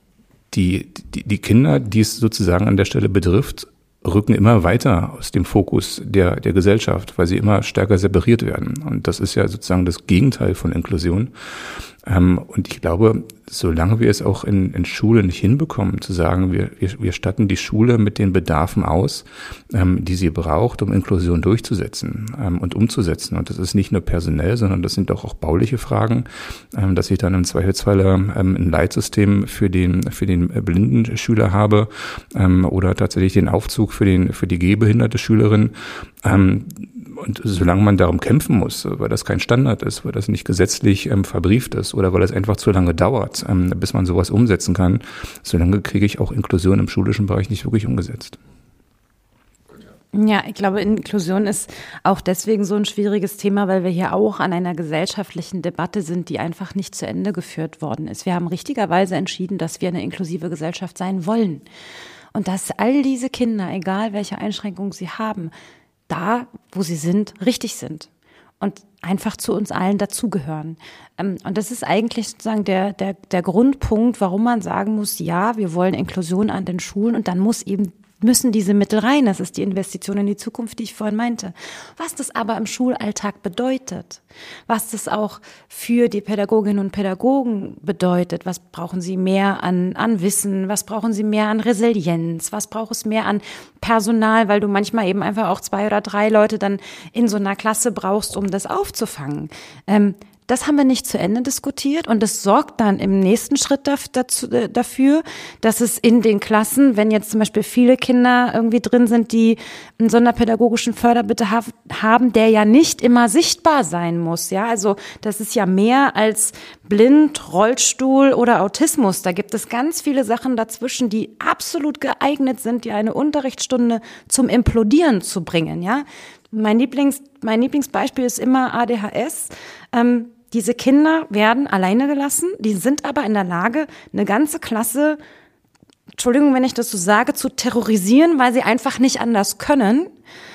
die die die Kinder, die es sozusagen an der Stelle betrifft, rücken immer weiter aus dem Fokus der der Gesellschaft, weil sie immer stärker separiert werden. Und das ist ja sozusagen das Gegenteil von Inklusion. Ähm, und ich glaube, solange wir es auch in, in Schule nicht hinbekommen, zu sagen, wir, wir, wir statten die Schule mit den Bedarfen aus, ähm, die sie braucht, um Inklusion durchzusetzen ähm, und umzusetzen. Und das ist nicht nur personell, sondern das sind doch auch bauliche Fragen, ähm, dass ich dann im Zweifelsfall ähm, ein Leitsystem für den für den blinden Schüler habe ähm, oder tatsächlich den Aufzug für den für die gehbehinderte Schülerin. Ähm, Und solange man darum kämpfen muss, weil das kein Standard ist, weil das nicht gesetzlich ähm, verbrieft ist oder weil es einfach zu lange dauert, ähm, bis man sowas umsetzen kann, solange kriege ich auch Inklusion im schulischen Bereich nicht wirklich umgesetzt. Ja, ich glaube, Inklusion ist auch deswegen so ein schwieriges Thema, weil wir hier auch an einer gesellschaftlichen Debatte sind, die einfach nicht zu Ende geführt worden ist. Wir haben richtigerweise entschieden, dass wir eine inklusive Gesellschaft sein wollen. Und dass all diese Kinder, egal welche Einschränkungen sie haben, da, wo sie sind, richtig sind und einfach zu uns allen dazugehören. Und das ist eigentlich sozusagen der, der, der Grundpunkt, warum man sagen muss, ja, wir wollen Inklusion an den Schulen und dann muss eben müssen diese Mittel rein. Das ist die Investition in die Zukunft, die ich vorhin meinte. Was das aber im Schulalltag bedeutet, was das auch für die Pädagoginnen und Pädagogen bedeutet, was brauchen sie mehr an, an Wissen, was brauchen sie mehr an Resilienz, was braucht es mehr an Personal, weil du manchmal eben einfach auch zwei oder drei Leute dann in so einer Klasse brauchst, um das aufzufangen. Ähm, das haben wir nicht zu Ende diskutiert und das sorgt dann im nächsten Schritt dazu, dafür, dass es in den Klassen, wenn jetzt zum Beispiel viele Kinder irgendwie drin sind, die einen sonderpädagogischen Förderbedarf haben, der ja nicht immer sichtbar sein muss. Ja, also das ist ja mehr als blind, Rollstuhl oder Autismus. Da gibt es ganz viele Sachen dazwischen, die absolut geeignet sind, die eine Unterrichtsstunde zum Implodieren zu bringen. Ja, mein Lieblings, mein Lieblingsbeispiel ist immer A D H S. Ähm, Diese Kinder werden alleine gelassen, die sind aber in der Lage, eine ganze Klasse, Entschuldigung, wenn ich das so sage, zu terrorisieren, weil sie einfach nicht anders können.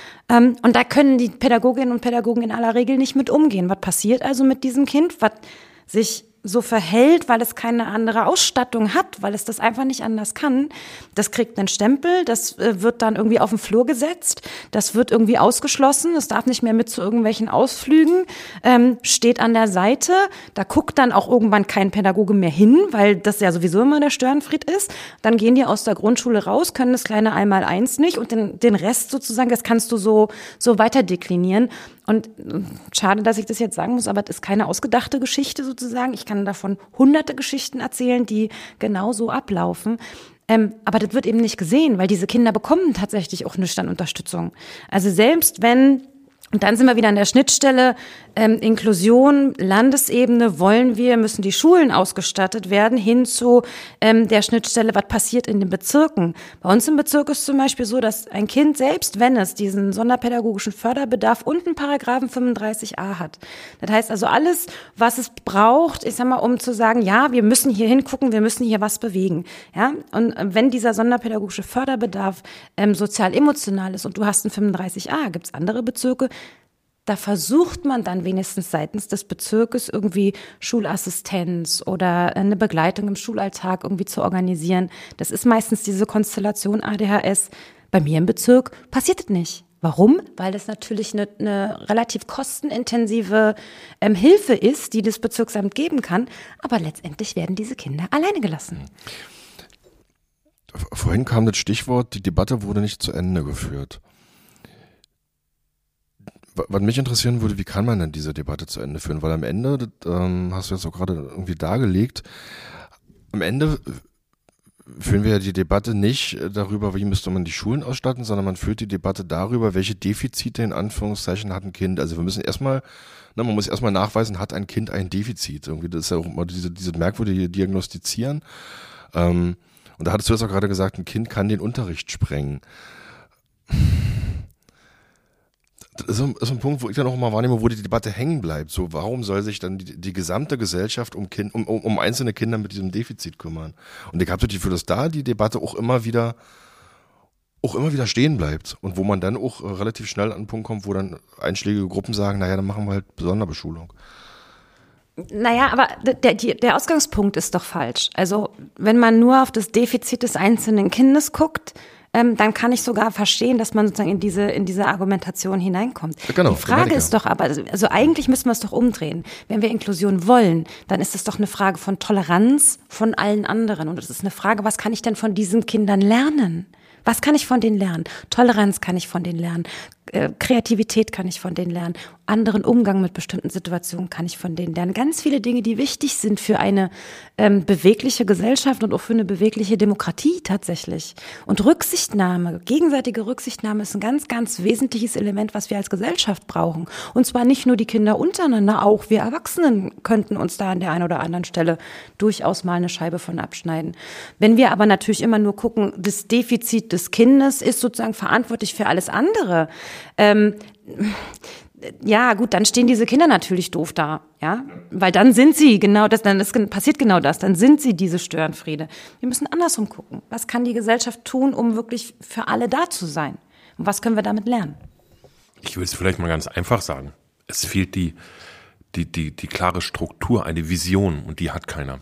Und da können die Pädagoginnen und Pädagogen in aller Regel nicht mit umgehen. Was passiert also mit diesem Kind, was sich so verhält, weil es keine andere Ausstattung hat, weil es das einfach nicht anders kann? Das kriegt einen Stempel, das wird dann irgendwie auf den Flur gesetzt, das wird irgendwie ausgeschlossen, es darf nicht mehr mit zu irgendwelchen Ausflügen, ähm, steht an der Seite, da guckt dann auch irgendwann kein Pädagoge mehr hin, weil das ja sowieso immer der Störenfried ist. Dann gehen die aus der Grundschule raus, können das kleine Einmaleins nicht und den, den Rest sozusagen, das kannst du so, so weiter deklinieren. Und schade, dass ich das jetzt sagen muss, aber das ist keine ausgedachte Geschichte sozusagen. Ich kann davon hunderte Geschichten erzählen, die genau so ablaufen. Ähm, aber das wird eben nicht gesehen, weil diese Kinder bekommen tatsächlich auch nichts an Unterstützung. Also selbst wenn, und dann sind wir wieder an der Schnittstelle, ähm, Inklusion, Landesebene, wollen wir, müssen die Schulen ausgestattet werden, hin zu ähm, der Schnittstelle, was passiert in den Bezirken. Bei uns im Bezirk ist zum Beispiel so, dass ein Kind, selbst wenn es diesen sonderpädagogischen Förderbedarf und einen Paragraphen fünfunddreißig a hat. Das heißt also alles, was es braucht, ich sag mal, um zu sagen, ja, wir müssen hier hingucken, wir müssen hier was bewegen. Ja, und wenn dieser sonderpädagogische Förderbedarf ähm, sozial-emotional ist und du hast einen fünfunddreißig a, gibt's andere Bezirke, da versucht man dann wenigstens seitens des Bezirkes irgendwie Schulassistenz oder eine Begleitung im Schulalltag irgendwie zu organisieren. Das ist meistens diese Konstellation A D H S. Bei mir im Bezirk passiert das nicht. Warum? Weil das natürlich eine, eine relativ kostenintensive ähm, Hilfe ist, die das Bezirksamt geben kann. Aber letztendlich werden diese Kinder alleine gelassen. Vorhin kam das Stichwort, die Debatte wurde nicht zu Ende geführt. Was mich interessieren würde, wie kann man denn diese Debatte zu Ende führen? Weil am Ende, das ähm, hast du jetzt so gerade irgendwie dargelegt, am Ende führen wir ja die Debatte nicht darüber, wie müsste man die Schulen ausstatten, sondern man führt die Debatte darüber, welche Defizite in Anführungszeichen hat ein Kind. Also wir müssen erstmal, ne, man muss erstmal nachweisen, hat ein Kind ein Defizit. Irgendwie, das ist ja auch immer diese, diese merkwürdige Diagnostizieren. Ähm, und da hattest du jetzt auch gerade gesagt, ein Kind kann den Unterricht sprengen. Das ist ein, ist ein Punkt, wo ich dann auch mal wahrnehme, wo die Debatte hängen bleibt. So, warum soll sich dann die, die gesamte Gesellschaft um, kind, um, um, um einzelne Kinder mit diesem Defizit kümmern? Und ich habe das Gefühl, dass da die Debatte auch immer wieder auch immer wieder stehen bleibt und wo man dann auch relativ schnell an einen Punkt kommt, wo dann einschlägige Gruppen sagen, naja, dann machen wir halt Sonderbeschulung. Naja, aber der, der Ausgangspunkt ist doch falsch. Also wenn man nur auf das Defizit des einzelnen Kindes guckt, Ähm, dann kann ich sogar verstehen, dass man sozusagen in diese in diese Argumentation hineinkommt. Genau, die Frage ist doch aber, also eigentlich müssen wir es doch umdrehen. Wenn wir Inklusion wollen, dann ist es doch eine Frage von Toleranz von allen anderen. Und es ist eine Frage, was kann ich denn von diesen Kindern lernen? Was kann ich von denen lernen? Toleranz kann ich von denen lernen. Äh, Kreativität kann ich von denen lernen. Anderen Umgang mit bestimmten Situationen kann ich von denen lernen. Ganz viele Dinge, die wichtig sind für eine ähm, bewegliche Gesellschaft und auch für eine bewegliche Demokratie tatsächlich. Und Rücksichtnahme, gegenseitige Rücksichtnahme ist ein ganz, ganz wesentliches Element, was wir als Gesellschaft brauchen. Und zwar nicht nur die Kinder untereinander, auch wir Erwachsenen könnten uns da an der einen oder anderen Stelle durchaus mal eine Scheibe von abschneiden. Wenn wir aber natürlich immer nur gucken, das Defizit des Kindes ist sozusagen verantwortlich für alles andere, ähm, ja, gut, dann stehen diese Kinder natürlich doof da, ja, weil dann sind sie genau das, dann ist, passiert genau das, dann sind sie diese Störenfriede. Wir müssen andersrum gucken. Was kann die Gesellschaft tun, um wirklich für alle da zu sein? Und was können wir damit lernen? Ich will es vielleicht mal ganz einfach sagen. Es fehlt die, die, die, die klare Struktur, eine Vision, und die hat keiner.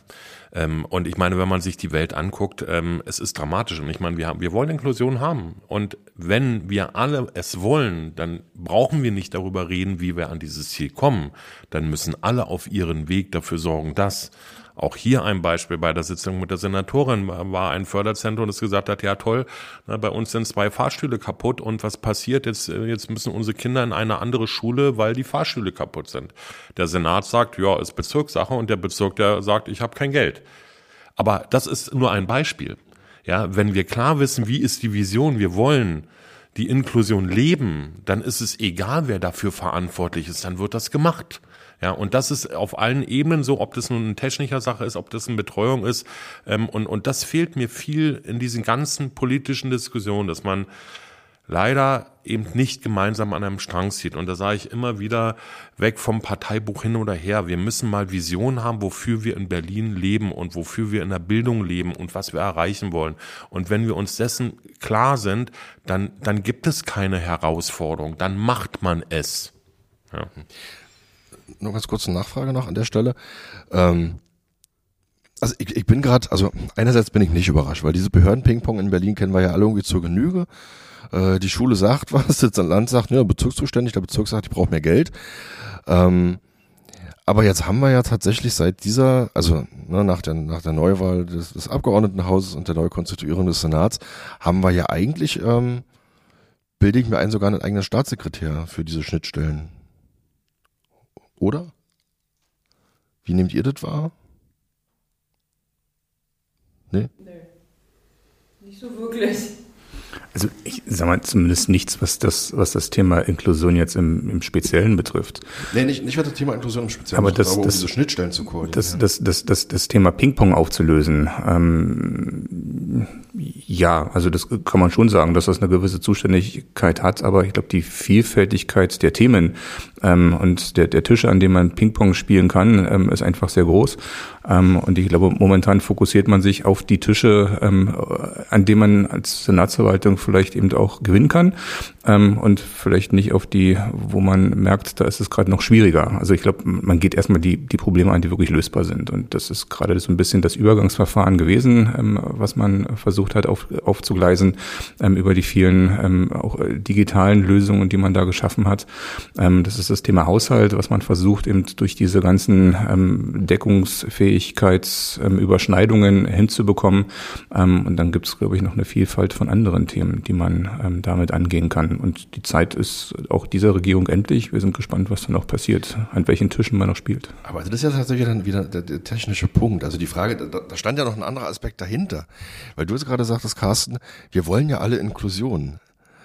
Ähm, und ich meine, wenn man sich die Welt anguckt, ähm, es ist dramatisch. Und ich meine, wir haben, wir wollen Inklusion haben. Und wenn wir alle es wollen, dann brauchen wir nicht darüber reden, wie wir an dieses Ziel kommen. Dann müssen alle auf ihren Weg dafür sorgen, dass. Auch hier ein Beispiel bei der Sitzung mit der Senatorin war ein Förderzentrum, das gesagt hat, ja toll, na, bei uns sind zwei Fahrstühle kaputt und was passiert? Jetzt, jetzt müssen unsere Kinder in eine andere Schule, weil die Fahrstühle kaputt sind. Der Senat sagt, ja, ist Bezirkssache und der Bezirk, der sagt, ich habe kein Geld. Aber das ist nur ein Beispiel. Ja, wenn wir klar wissen, wie ist die Vision, wir wollen die Inklusion leben, dann ist es egal, wer dafür verantwortlich ist, dann wird das gemacht. Ja, und das ist auf allen Ebenen so, ob das nun eine technische Sache ist, ob das eine Betreuung ist. Ähm, und, und das fehlt mir viel in diesen ganzen politischen Diskussionen, dass man leider eben nicht gemeinsam an einem Strang zieht. Und da sage ich immer wieder, weg vom Parteibuch hin oder her. Wir müssen mal Visionen haben, wofür wir in Berlin leben und wofür wir in der Bildung leben und was wir erreichen wollen. Und wenn wir uns dessen klar sind, dann, dann gibt es keine Herausforderung. Dann macht man es. Ja. Nur ganz kurz eine Nachfrage noch an der Stelle. Ähm, also ich, ich bin gerade, also einerseits bin ich nicht überrascht, weil diese Behörden-Ping-Pong in Berlin kennen wir ja alle irgendwie zur Genüge. Äh, die Schule sagt was, das Land sagt, ja, bezirkszuständig, der Bezirk sagt, ich brauche mehr Geld. Ähm, aber jetzt haben wir ja tatsächlich seit dieser, also ne, nach der nach der Neuwahl des, des Abgeordnetenhauses und der Neukonstituierung des Senats, haben wir ja eigentlich, ähm, bilde ich mir ein, sogar einen eigenen Staatssekretär für diese Schnittstellen. Oder? Wie nehmt ihr das wahr? Nee? Nee. Nicht so wirklich. Also ich sag mal zumindest nichts, was das, was das Thema Inklusion jetzt im, im Speziellen betrifft. Nee, nicht, nicht was das Thema Inklusion im Speziellen aber betrifft, das, aber das, um diese Schnittstellen zu koordinieren. Das, das, das, das, das Thema Ping-Pong aufzulösen, ähm, ja, also das kann man schon sagen, dass das eine gewisse Zuständigkeit hat, aber ich glaube, die Vielfältigkeit der Themen ähm, und der, der Tische, an denen man Ping-Pong spielen kann, ähm, ist einfach sehr groß. Ähm, und ich glaube, momentan fokussiert man sich auf die Tische, ähm, an denen man als Senatsverwaltung vielleicht eben auch gewinnen kann ähm, und vielleicht nicht auf die, wo man merkt, da ist es gerade noch schwieriger. Also ich glaube, man geht erstmal die, die Probleme an, die wirklich lösbar sind. Und das ist gerade so ein bisschen das Übergangsverfahren gewesen, ähm, was man versucht hat auf, aufzugleisen ähm, über die vielen ähm, auch digitalen Lösungen, die man da geschaffen hat. Ähm, das ist das Thema Haushalt, was man versucht eben durch diese ganzen ähm, Deckungsfähigkeitsüberschneidungen ähm, hinzubekommen. Ähm, und dann gibt es, glaube ich, noch eine Vielfalt von anderen Themen, die man ähm, damit angehen kann. Und die Zeit ist auch dieser Regierung endlich. Wir sind gespannt, was da noch passiert, an welchen Tischen man noch spielt. Aber das ist ja tatsächlich dann wieder der, der technische Punkt. Also die Frage, da, da stand ja noch ein anderer Aspekt dahinter. Weil du jetzt gerade sagtest, Carsten, wir wollen ja alle Inklusion.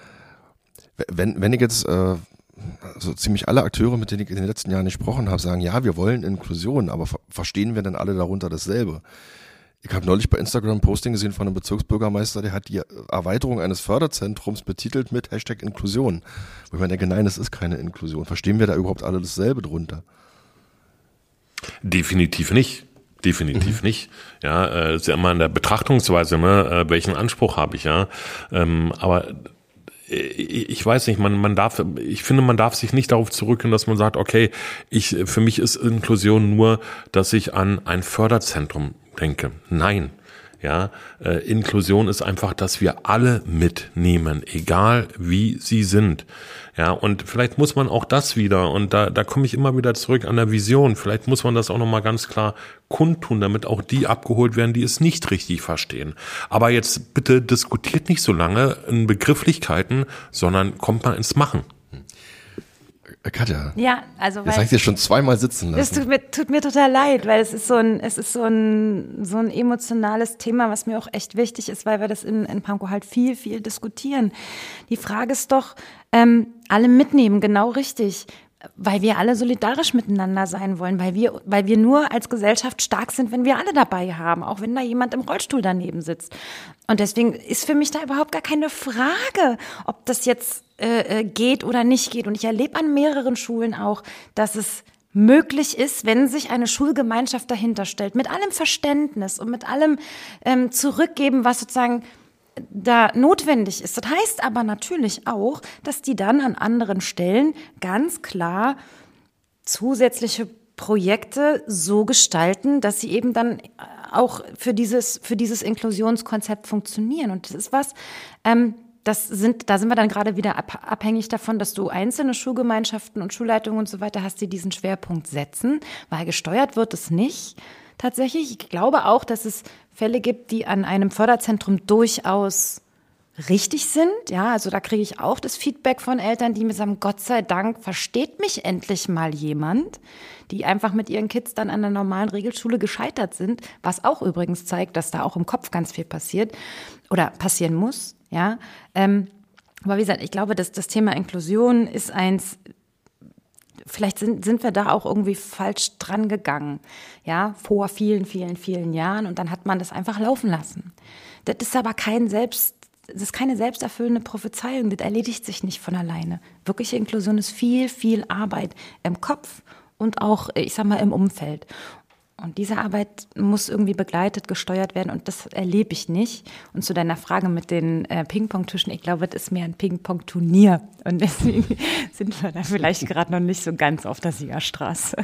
Wenn, wenn ich jetzt äh, so ziemlich alle Akteure, mit denen ich in den letzten Jahren gesprochen habe, sagen, ja, wir wollen Inklusion, aber ver- verstehen wir denn alle darunter dasselbe? Ich habe neulich bei Instagram ein Posting gesehen von einem Bezirksbürgermeister, der hat die Erweiterung eines Förderzentrums betitelt mit Hashtag Inklusion. Wo ich mir denke, nein, das ist keine Inklusion. Verstehen wir da überhaupt alle dasselbe drunter? Definitiv nicht. Definitiv mhm. nicht. Ja, äh, ist ja immer in der Betrachtungsweise, ne, äh, welchen Anspruch habe ich, ja. Ähm, aber ich weiß nicht, man, man darf, ich finde, man darf sich nicht darauf zurückgehen, dass man sagt, okay, ich, für mich ist Inklusion nur, dass ich an ein Förderzentrum denke. Nein. Ja, äh, Inklusion ist einfach, dass wir alle mitnehmen, egal wie sie sind. Ja, und vielleicht muss man auch das wieder, und da, da komme ich immer wieder zurück an der Vision, vielleicht muss man das auch nochmal ganz klar kundtun, damit auch die abgeholt werden, die es nicht richtig verstehen. Aber jetzt bitte diskutiert nicht so lange in Begrifflichkeiten, sondern kommt mal ins Machen. Katja, ja, also weil jetzt habe ich dir schon zweimal sitzen lassen. Das tut mir, tut mir total leid, weil es ist so ein, es ist so ein, so ein emotionales Thema, was mir auch echt wichtig ist, weil wir das in, in Pankow halt viel, viel diskutieren. Die Frage ist doch, ähm, alle mitnehmen, genau richtig, weil wir alle solidarisch miteinander sein wollen, weil wir, weil wir nur als Gesellschaft stark sind, wenn wir alle dabei haben, auch wenn da jemand im Rollstuhl daneben sitzt. Und deswegen ist für mich da überhaupt gar keine Frage, ob das jetzt äh, geht oder nicht geht. Und ich erlebe an mehreren Schulen auch, dass es möglich ist, wenn sich eine Schulgemeinschaft dahinter stellt, mit allem Verständnis und mit allem ähm, Zurückgeben, was sozusagen da notwendig ist. Das heißt aber natürlich auch, dass die dann an anderen Stellen ganz klar zusätzliche Projekte so gestalten, dass sie eben dann auch für dieses, für dieses Inklusionskonzept funktionieren. Und das ist was, ähm, das sind, da sind wir dann gerade wieder ab, abhängig davon, dass du einzelne Schulgemeinschaften und Schulleitungen und so weiter hast, die diesen Schwerpunkt setzen, weil gesteuert wird es nicht tatsächlich. Ich glaube auch, dass es Fälle gibt, die an einem Förderzentrum durchaus richtig sind. Ja, also da kriege ich auch das Feedback von Eltern, die mir sagen, Gott sei Dank versteht mich endlich mal jemand, die einfach mit ihren Kids dann an der normalen Regelschule gescheitert sind, was auch übrigens zeigt, dass da auch im Kopf ganz viel passiert oder passieren muss. Ja, ähm, aber wie gesagt, ich glaube, dass das Thema Inklusion ist eins, vielleicht sind, sind wir da auch irgendwie falsch dran gegangen, ja, vor vielen, vielen, vielen Jahren und dann hat man das einfach laufen lassen. Das ist aber kein Selbst Das ist keine selbsterfüllende Prophezeiung, das erledigt sich nicht von alleine. Wirkliche Inklusion ist viel, viel Arbeit im Kopf und auch, ich sag mal, im Umfeld. Und diese Arbeit muss irgendwie begleitet, gesteuert werden und das erlebe ich nicht. Und zu deiner Frage mit den äh, Ping-Pong-Tischen, ich glaube, das ist mehr ein Ping-Pong-Turnier. Und deswegen sind wir da vielleicht gerade noch nicht so ganz auf der Siegerstraße.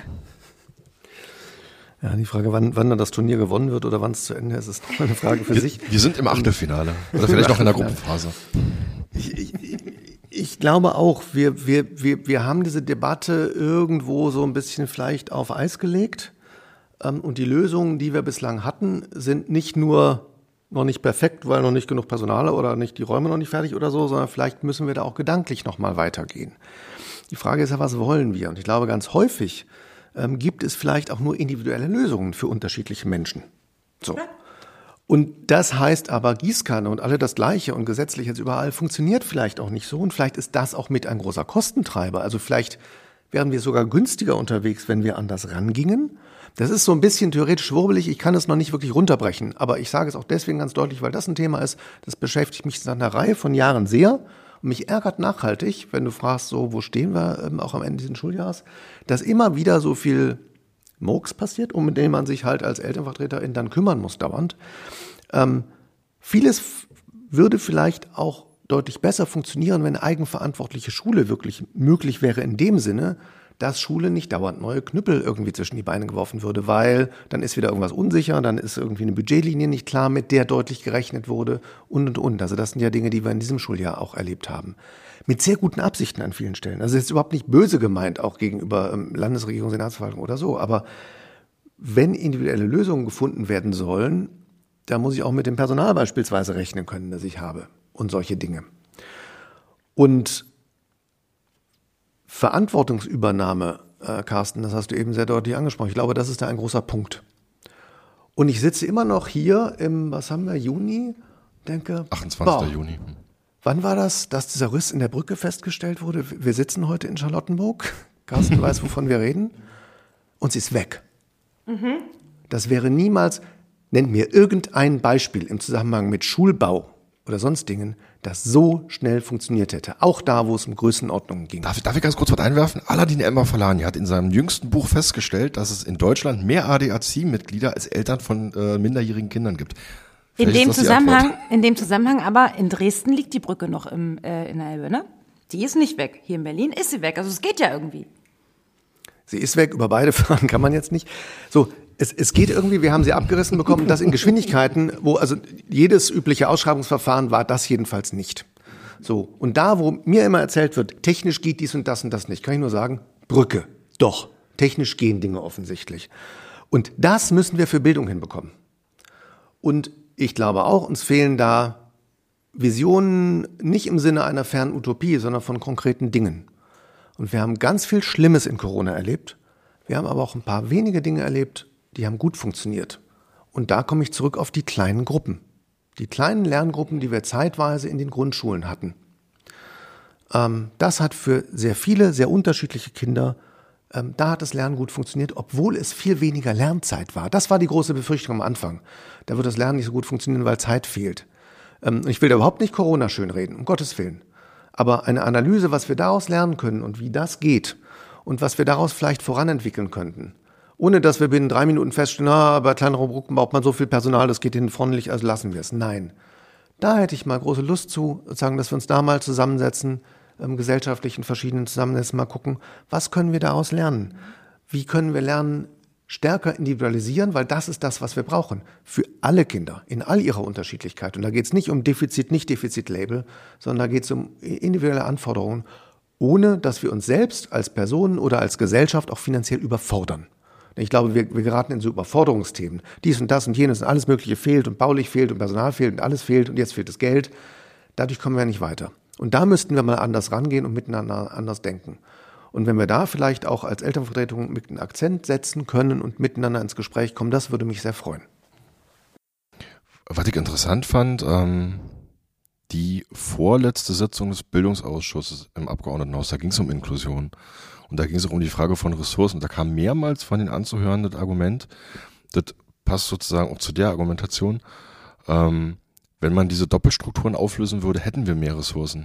Ja, die Frage, wann, wann dann das Turnier gewonnen wird oder wann es zu Ende ist, ist nochmal eine Frage für wir, sich. Wir sind im Achtelfinale oder vielleicht noch in der Gruppenphase. Ich, ich, ich glaube auch, wir, wir, wir, wir haben diese Debatte irgendwo so ein bisschen vielleicht auf Eis gelegt. Und die Lösungen, die wir bislang hatten, sind nicht nur noch nicht perfekt, weil noch nicht genug Personal oder nicht die Räume noch nicht fertig oder so, sondern vielleicht müssen wir da auch gedanklich noch mal weitergehen. Die Frage ist ja, was wollen wir? Und ich glaube, ganz häufig ähm, gibt es vielleicht auch nur individuelle Lösungen für unterschiedliche Menschen. So. Und das heißt aber, Gießkanne und alle das Gleiche und gesetzlich jetzt überall funktioniert vielleicht auch nicht so. Und vielleicht ist das auch mit ein großer Kostentreiber. Also vielleicht wären wir sogar günstiger unterwegs, wenn wir anders rangingen. Das ist so ein bisschen theoretisch wurbelig, ich kann es noch nicht wirklich runterbrechen, aber ich sage es auch deswegen ganz deutlich, weil das ein Thema ist, das beschäftigt mich seit einer Reihe von Jahren sehr und mich ärgert nachhaltig, wenn du fragst, so, wo stehen wir ähm, auch am Ende dieses Schuljahres, dass immer wieder so viel Murks passiert, um den man sich halt als Elternvertreterin dann kümmern muss dauernd. Ähm, vieles f- würde vielleicht auch deutlich besser funktionieren, wenn eigenverantwortliche Schule wirklich möglich wäre in dem Sinne, dass Schule nicht dauernd neue Knüppel irgendwie zwischen die Beine geworfen würde, weil dann ist wieder irgendwas unsicher, dann ist irgendwie eine Budgetlinie nicht klar, mit der deutlich gerechnet wurde und, und, und. Also das sind ja Dinge, die wir in diesem Schuljahr auch erlebt haben. Mit sehr guten Absichten an vielen Stellen. Also es ist überhaupt nicht böse gemeint, auch gegenüber ähm, Landesregierung, Senatsverwaltung oder so. Aber wenn individuelle Lösungen gefunden werden sollen, da muss ich auch mit dem Personal beispielsweise rechnen können, das ich habe und solche Dinge. Und Verantwortungsübernahme, äh, Carsten, das hast du eben sehr deutlich angesprochen. Ich glaube, das ist da ein großer Punkt. Und ich sitze immer noch hier im, was haben wir, Juni? Denke, achtundzwanzigsten Juni. Wann war das, dass dieser Riss in der Brücke festgestellt wurde? Wir sitzen heute in Charlottenburg. Carsten weiß, wovon wir reden. Und sie ist weg. Mhm. Das wäre niemals, nennt mir irgendein Beispiel im Zusammenhang mit Schulbau oder sonst Dingen, das so schnell funktioniert hätte. Auch da, wo es um Größenordnungen ging. Darf, darf ich ganz kurz was einwerfen? Aladin Elmar-Falani hat in seinem jüngsten Buch festgestellt, dass es in Deutschland mehr A D A C-Mitglieder als Eltern von äh, minderjährigen Kindern gibt. In dem Zusammenhang, in dem Zusammenhang aber, in Dresden liegt die Brücke noch im, äh, in der Elbe, ne? Die ist nicht weg. Hier in Berlin ist sie weg. Also es geht ja irgendwie. Sie ist weg, über beide fahren kann man jetzt nicht. So, es, es geht irgendwie, wir haben sie abgerissen bekommen, das in Geschwindigkeiten, wo also jedes übliche Ausschreibungsverfahren war das jedenfalls nicht. So, und da, wo mir immer erzählt wird, technisch geht dies und das und das nicht, kann ich nur sagen, Brücke, doch, technisch gehen Dinge offensichtlich. Und das müssen wir für Bildung hinbekommen. Und ich glaube auch, uns fehlen da Visionen nicht im Sinne einer fernen Utopie, sondern von konkreten Dingen. Und wir haben ganz viel Schlimmes in Corona erlebt. Wir haben aber auch ein paar wenige Dinge erlebt, die haben gut funktioniert. Und da komme ich zurück auf die kleinen Gruppen. Die kleinen Lerngruppen, die wir zeitweise in den Grundschulen hatten. Ähm, das hat für sehr viele, sehr unterschiedliche Kinder, ähm, da hat das Lernen gut funktioniert, obwohl es viel weniger Lernzeit war. Das war die große Befürchtung am Anfang. Da wird das Lernen nicht so gut funktionieren, weil Zeit fehlt. Ähm, ich will da überhaupt nicht Corona schönreden, um Gottes Willen. Aber eine Analyse, was wir daraus lernen können und wie das geht und was wir daraus vielleicht voranentwickeln könnten, ohne dass wir binnen drei Minuten feststellen, na, bei kleineren Gruppen braucht man so viel Personal, das geht hinten vorne nicht, also lassen wir es. Nein, da hätte ich mal große Lust zu, sagen, dass wir uns da mal zusammensetzen, ähm, gesellschaftlich in verschiedenen Zusammensetzungen mal gucken, was können wir daraus lernen? wie können wir lernen, stärker individualisieren, weil das ist das, was wir brauchen. Für alle Kinder, in all ihrer Unterschiedlichkeit. Und da geht es nicht um Defizit, Nicht-Defizit-Label, sondern da geht es um individuelle Anforderungen, ohne dass wir uns selbst als Personen oder als Gesellschaft auch finanziell überfordern. Ich glaube, wir, wir geraten in so Überforderungsthemen. Dies und das und jenes und alles Mögliche fehlt und baulich fehlt und Personal fehlt und alles fehlt und jetzt fehlt das Geld. Dadurch kommen wir nicht weiter. Und da müssten wir mal anders rangehen und miteinander anders denken. Und wenn wir da vielleicht auch als Elternvertretung mit einem Akzent setzen können und miteinander ins Gespräch kommen, das würde mich sehr freuen. Was ich interessant fand, ähm, die vorletzte Sitzung des Bildungsausschusses im Abgeordnetenhaus, da ging es um Inklusion. Und da ging es auch um die Frage von Ressourcen. Da kam mehrmals von den Anzuhörern das Argument, das passt sozusagen auch zu der Argumentation, ähm, wenn man diese Doppelstrukturen auflösen würde, hätten wir mehr Ressourcen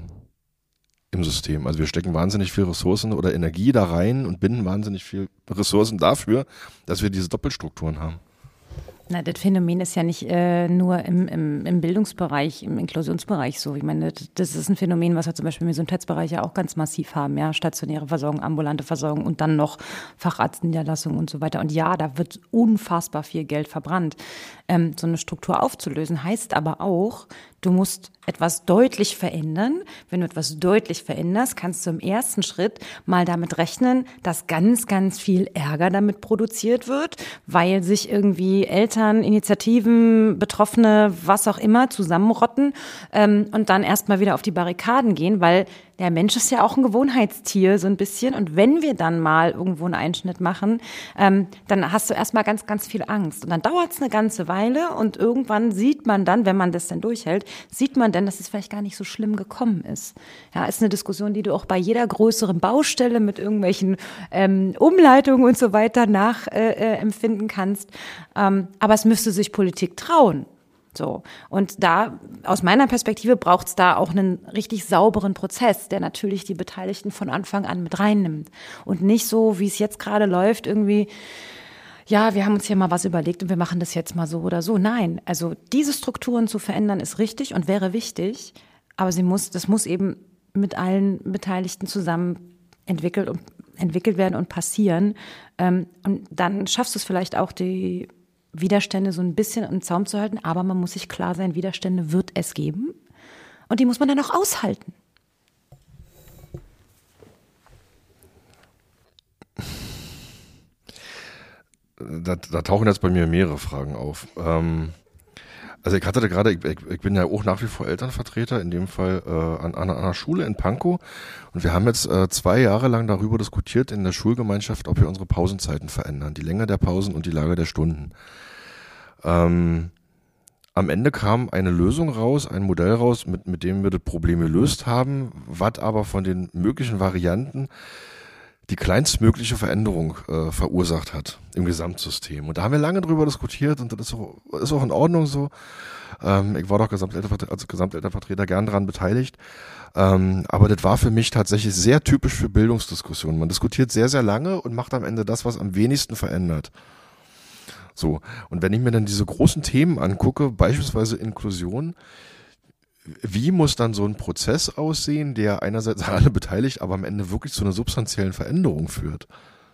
im System. Also wir stecken wahnsinnig viel Ressourcen oder Energie da rein und binden wahnsinnig viel Ressourcen dafür, dass wir diese Doppelstrukturen haben. Na, das Phänomen ist ja nicht äh, nur im, im, im Bildungsbereich, im Inklusionsbereich so. Ich meine, das, das ist ein Phänomen, was wir zum Beispiel im Gesundheitsbereich ja auch ganz massiv haben. Ja, stationäre Versorgung, ambulante Versorgung und dann noch Facharztniederlassung und so weiter. Und ja, da wird unfassbar viel Geld verbrannt. Ähm, so eine Struktur aufzulösen heißt aber auch, du musst etwas deutlich verändern. Wenn du etwas deutlich veränderst, kannst du im ersten Schritt mal damit rechnen, dass ganz, ganz viel Ärger damit produziert wird, weil sich irgendwie Eltern, Initiativen, Betroffene, was auch immer zusammenrotten ähm, und dann erstmal wieder auf die Barrikaden gehen, weil der Mensch ist ja auch ein Gewohnheitstier so ein bisschen. Und wenn wir dann mal irgendwo einen Einschnitt machen, ähm, dann hast du erstmal ganz, ganz viel Angst. Und dann dauert es eine ganze Weile und irgendwann sieht man dann, wenn man das dann durchhält, sieht man dann, dass es vielleicht gar nicht so schlimm gekommen ist. Ja, ist eine Diskussion, die du auch bei jeder größeren Baustelle mit irgendwelchen ähm, Umleitungen und so weiter nachempfinden äh, kannst. Ähm, aber es müsste sich Politik trauen. So. Und da, aus meiner Perspektive, braucht es da auch einen richtig sauberen Prozess, der natürlich die Beteiligten von Anfang an mit reinnimmt. Und nicht so, wie es jetzt gerade läuft, irgendwie, ja, wir haben uns hier mal was überlegt und wir machen das jetzt mal so oder so. Nein, also diese Strukturen zu verändern ist richtig und wäre wichtig, aber sie muss, das muss eben mit allen Beteiligten zusammen entwickelt und entwickelt werden und passieren. Und dann schaffst du es vielleicht auch, die Widerstände so ein bisschen im Zaum zu halten, aber man muss sich klar sein, Widerstände wird es geben und die muss man dann auch aushalten. Da, da tauchen jetzt bei mir mehrere Fragen auf. Ähm, also ich hatte da gerade, ich, ich bin ja auch nach wie vor Elternvertreter, in dem Fall äh, an, an einer Schule in Pankow, und wir haben jetzt äh, zwei Jahre lang darüber diskutiert in der Schulgemeinschaft, ob wir unsere Pausenzeiten verändern, die Länge der Pausen und die Lage der Stunden. Ähm, am Ende kam eine Lösung raus, ein Modell raus, mit, mit dem wir das Problem gelöst haben, was aber von den möglichen Varianten die kleinstmögliche Veränderung äh, verursacht hat im Gesamtsystem. Und da haben wir lange drüber diskutiert und das ist auch, ist auch in Ordnung so. Ähm, ich war doch Gesamtelternvertreter, als Gesamtelternvertreter gern daran beteiligt. Ähm, aber das war für mich tatsächlich sehr typisch für Bildungsdiskussionen. Man diskutiert sehr, sehr lange und macht am Ende das, was am wenigsten verändert. So. Und wenn ich mir dann diese großen Themen angucke, beispielsweise Inklusion, wie muss dann so ein Prozess aussehen, der einerseits alle beteiligt, aber am Ende wirklich zu einer substanziellen Veränderung führt?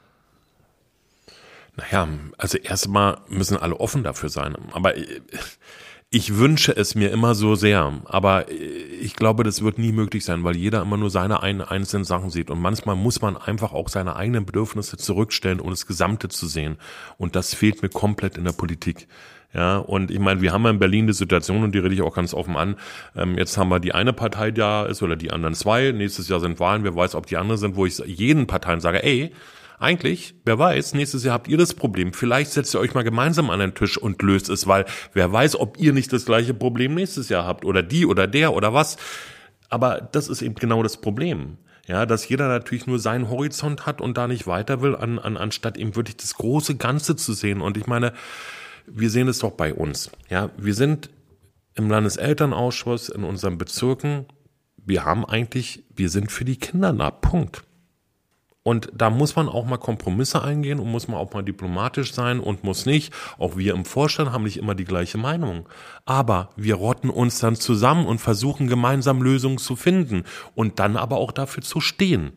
Naja, also erstmal müssen alle offen dafür sein. Aber ich wünsche es mir immer so sehr. Aber ich glaube, das wird nie möglich sein, weil jeder immer nur seine einzelnen Sachen sieht. Und manchmal muss man einfach auch seine eigenen Bedürfnisse zurückstellen, um das Gesamte zu sehen. Und das fehlt mir komplett in der Politik. Ja, und ich meine, wir haben ja in Berlin die Situation, und die rede ich auch ganz offen an, ähm, jetzt haben wir die eine Partei, die da ist, oder die anderen zwei, nächstes Jahr sind Wahlen, wer weiß, ob die anderen sind, wo ich jeden Parteien sage, ey, eigentlich, wer weiß, nächstes Jahr habt ihr das Problem, vielleicht setzt ihr euch mal gemeinsam an den Tisch und löst es, weil wer weiß, ob ihr nicht das gleiche Problem nächstes Jahr habt, oder die, oder der, oder was, aber das ist eben genau das Problem. Ja, dass jeder natürlich nur seinen Horizont hat und da nicht weiter will, an, an, anstatt eben wirklich das große Ganze zu sehen. Und ich meine, wir sehen es doch bei uns. Ja, wir sind im Landeselternausschuss in unseren Bezirken. Wir haben eigentlich, wir sind für die Kinder da. Punkt. Und da muss man auch mal Kompromisse eingehen und muss man auch mal diplomatisch sein und muss nicht. Auch wir im Vorstand haben nicht immer die gleiche Meinung. Aber wir rotten uns dann zusammen und versuchen gemeinsam Lösungen zu finden und dann aber auch dafür zu stehen.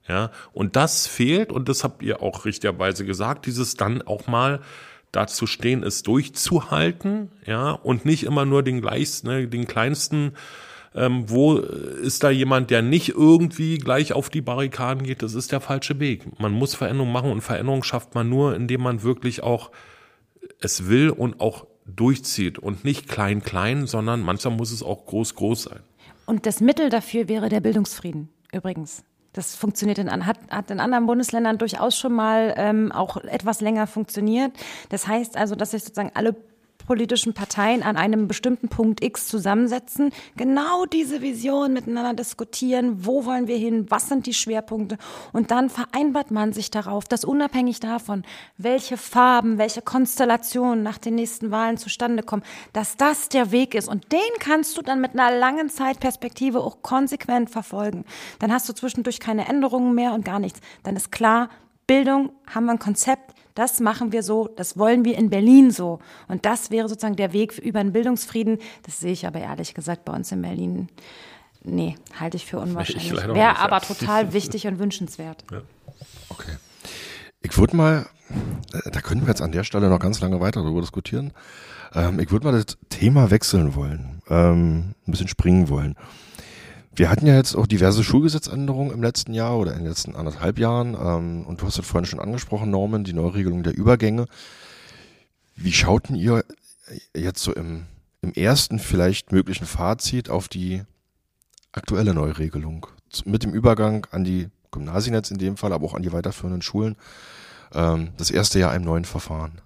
Ja, und das fehlt, und das habt ihr auch richtigerweise gesagt, dieses dann auch mal dazu stehen, es durchzuhalten, ja, und nicht immer nur den gleichsten, ne, den kleinsten, ähm, wo ist da jemand, der nicht irgendwie gleich auf die Barrikaden geht, das ist der falsche Weg. Man muss Veränderung machen, und Veränderung schafft man nur, indem man wirklich auch es will und auch durchzieht und nicht klein, klein, sondern manchmal muss es auch groß, groß sein. Und das Mittel dafür wäre der Bildungsfrieden, übrigens. Das funktioniert in, hat, hat in anderen Bundesländern durchaus schon mal ähm, auch etwas länger funktioniert. Das heißt also, dass sich sozusagen alle politischen Parteien an einem bestimmten Punkt X zusammensetzen, genau diese Vision miteinander diskutieren, wo wollen wir hin, was sind die Schwerpunkte, und dann vereinbart man sich darauf, dass unabhängig davon, welche Farben, welche Konstellationen nach den nächsten Wahlen zustande kommen, dass das der Weg ist, und den kannst du dann mit einer langen Zeitperspektive auch konsequent verfolgen. Dann hast du zwischendurch keine Änderungen mehr und gar nichts. Dann ist klar, Bildung, haben wir ein Konzept, das machen wir so, das wollen wir in Berlin so. Und das wäre sozusagen der Weg über einen Bildungsfrieden. Das sehe ich aber ehrlich gesagt bei uns in Berlin, nee, halte ich für unwahrscheinlich. Wäre aber total wichtig und wünschenswert. Ja. Okay. Ich würde mal, da können wir jetzt an der Stelle noch ganz lange weiter darüber diskutieren. Ähm, ich würde mal das Thema wechseln wollen, ähm, ein bisschen springen wollen. Wir hatten ja jetzt auch diverse Schulgesetzänderungen im letzten Jahr oder in den letzten anderthalb Jahren. Ähm, und du hast es vorhin schon angesprochen, Norman, die Neuregelung der Übergänge. Wie schauten ihr jetzt so im, im ersten vielleicht möglichen Fazit auf die aktuelle Neuregelung? Mit dem Übergang an die Gymnasien jetzt in dem Fall, aber auch an die weiterführenden Schulen. Ähm, das erste Jahr im neuen Verfahren.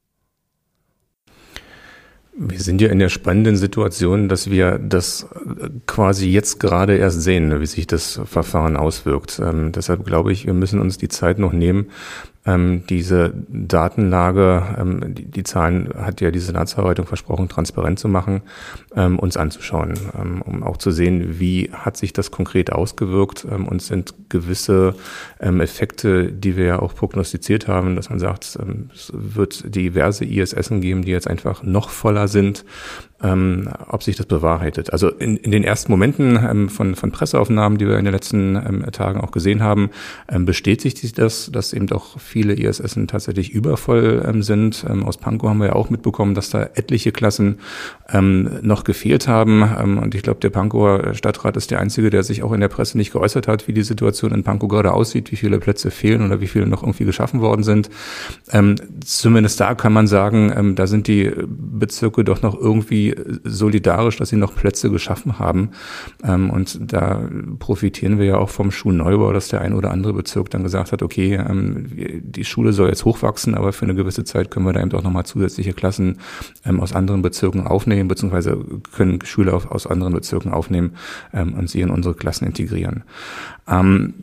Wir sind ja in der spannenden Situation, dass wir das quasi jetzt gerade erst sehen, wie sich das Verfahren auswirkt. Ähm, deshalb glaube ich, wir müssen uns die Zeit noch nehmen, ähm, diese Datenlage, ähm, die, die Zahlen hat ja die Senatsverwaltung versprochen, transparent zu machen, ähm, uns anzuschauen, ähm, um auch zu sehen, wie hat sich das konkret ausgewirkt, ähm, und sind gewisse ähm, Effekte, die wir ja auch prognostiziert haben, dass man sagt, ähm, es wird diverse I S Essen geben, die jetzt einfach noch voller sind, ähm, ob sich das bewahrheitet. Also in, in den ersten Momenten ähm, von, von Presseaufnahmen, die wir in den letzten ähm, Tagen auch gesehen haben, ähm, bestätigt sich das, dass eben auch viele I S Essen tatsächlich übervoll ähm, sind. Ähm, aus Pankow haben wir ja auch mitbekommen, dass da etliche Klassen ähm, noch gefehlt haben. Ähm, und ich glaube, der Pankower Stadtrat ist der Einzige, der sich auch in der Presse nicht geäußert hat, wie die Situation in Pankow gerade aussieht, wie viele Plätze fehlen oder wie viele noch irgendwie geschaffen worden sind. Ähm, zumindest da kann man sagen, ähm, da sind die Bezirke doch noch irgendwie solidarisch, dass sie noch Plätze geschaffen haben. Ähm, und da profitieren wir ja auch vom Schulneubau, dass der ein oder andere Bezirk dann gesagt hat, okay, ähm, die Schule soll jetzt hochwachsen, aber für eine gewisse Zeit können wir da eben auch nochmal zusätzliche Klassen ähm, aus anderen Bezirken aufnehmen, beziehungsweise können Schüler auf, aus anderen Bezirken aufnehmen ähm, und sie in unsere Klassen integrieren. Ähm,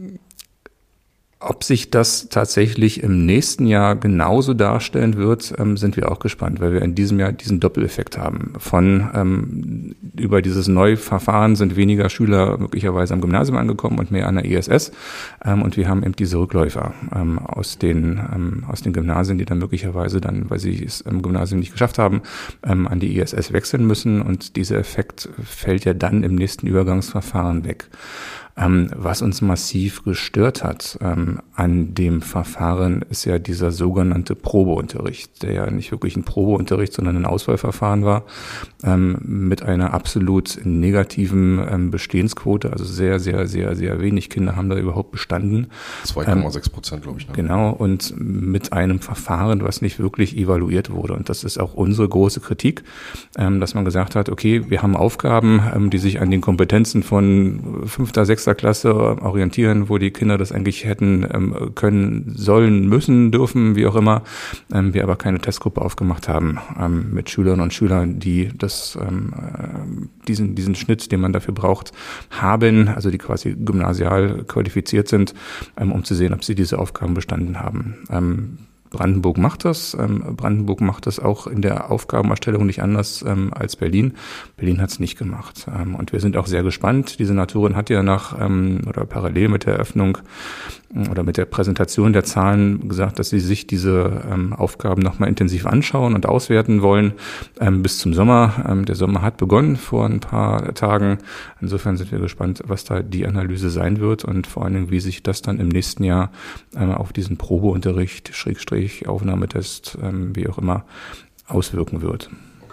Ob sich das tatsächlich im nächsten Jahr genauso darstellen wird, ähm, sind wir auch gespannt, weil wir in diesem Jahr diesen Doppeleffekt haben. Von ähm, über dieses Neuverfahren sind weniger Schüler möglicherweise am Gymnasium angekommen und mehr an der I S S. Ähm, und wir haben eben diese Rückläufer ähm, aus den ähm, aus den Gymnasien, die dann möglicherweise dann, weil sie es im Gymnasium nicht geschafft haben, ähm, an die I S S wechseln müssen. Und dieser Effekt fällt ja dann im nächsten Übergangsverfahren weg. Ähm, was uns massiv gestört hat ähm, an dem Verfahren, ist ja dieser sogenannte Probeunterricht, der ja nicht wirklich ein Probeunterricht, sondern ein Auswahlverfahren war, ähm, mit einer absolut negativen ähm, Bestehensquote. Also sehr, sehr, sehr, sehr wenig Kinder haben da überhaupt bestanden. zwei Komma sechs Prozent, glaube ich. Ne? Genau, und mit einem Verfahren, was nicht wirklich evaluiert wurde. Und das ist auch unsere große Kritik, ähm, dass man gesagt hat, okay, wir haben Aufgaben, ähm, die sich an den Kompetenzen von fünfter, sechster Klasse orientieren, wo die Kinder das eigentlich hätten ähm, können, sollen, müssen, dürfen, wie auch immer. Ähm, wir aber keine Testgruppe aufgemacht haben ähm, mit Schülerinnen und Schülern, die das ähm, diesen diesen Schnitt, den man dafür braucht, haben, also die quasi gymnasial qualifiziert sind, ähm, um zu sehen, ob sie diese Aufgaben bestanden haben. Ähm, Brandenburg macht das. Ähm, Brandenburg macht das auch in der Aufgabenerstellung nicht anders ähm, als Berlin. Berlin hat es nicht gemacht. Ähm, und wir sind auch sehr gespannt. Die Senatorin hat ja nach ähm, oder parallel mit der Eröffnung äh, oder mit der Präsentation der Zahlen gesagt, dass sie sich diese ähm, Aufgaben nochmal intensiv anschauen und auswerten wollen ähm, bis zum Sommer. Ähm, der Sommer hat begonnen vor ein paar Tagen. Insofern sind wir gespannt, was da die Analyse sein wird und vor allen Dingen, wie sich das dann im nächsten Jahr ähm, auf diesen Probeunterricht, Schrägstrich Aufnahmetest, ähm, wie auch immer, auswirken wird.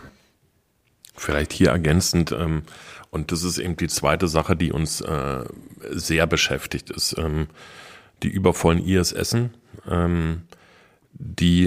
Vielleicht hier ergänzend, ähm, und das ist eben die zweite Sache, die uns äh, sehr beschäftigt, ist ähm, die übervollen I S Essen, ähm, die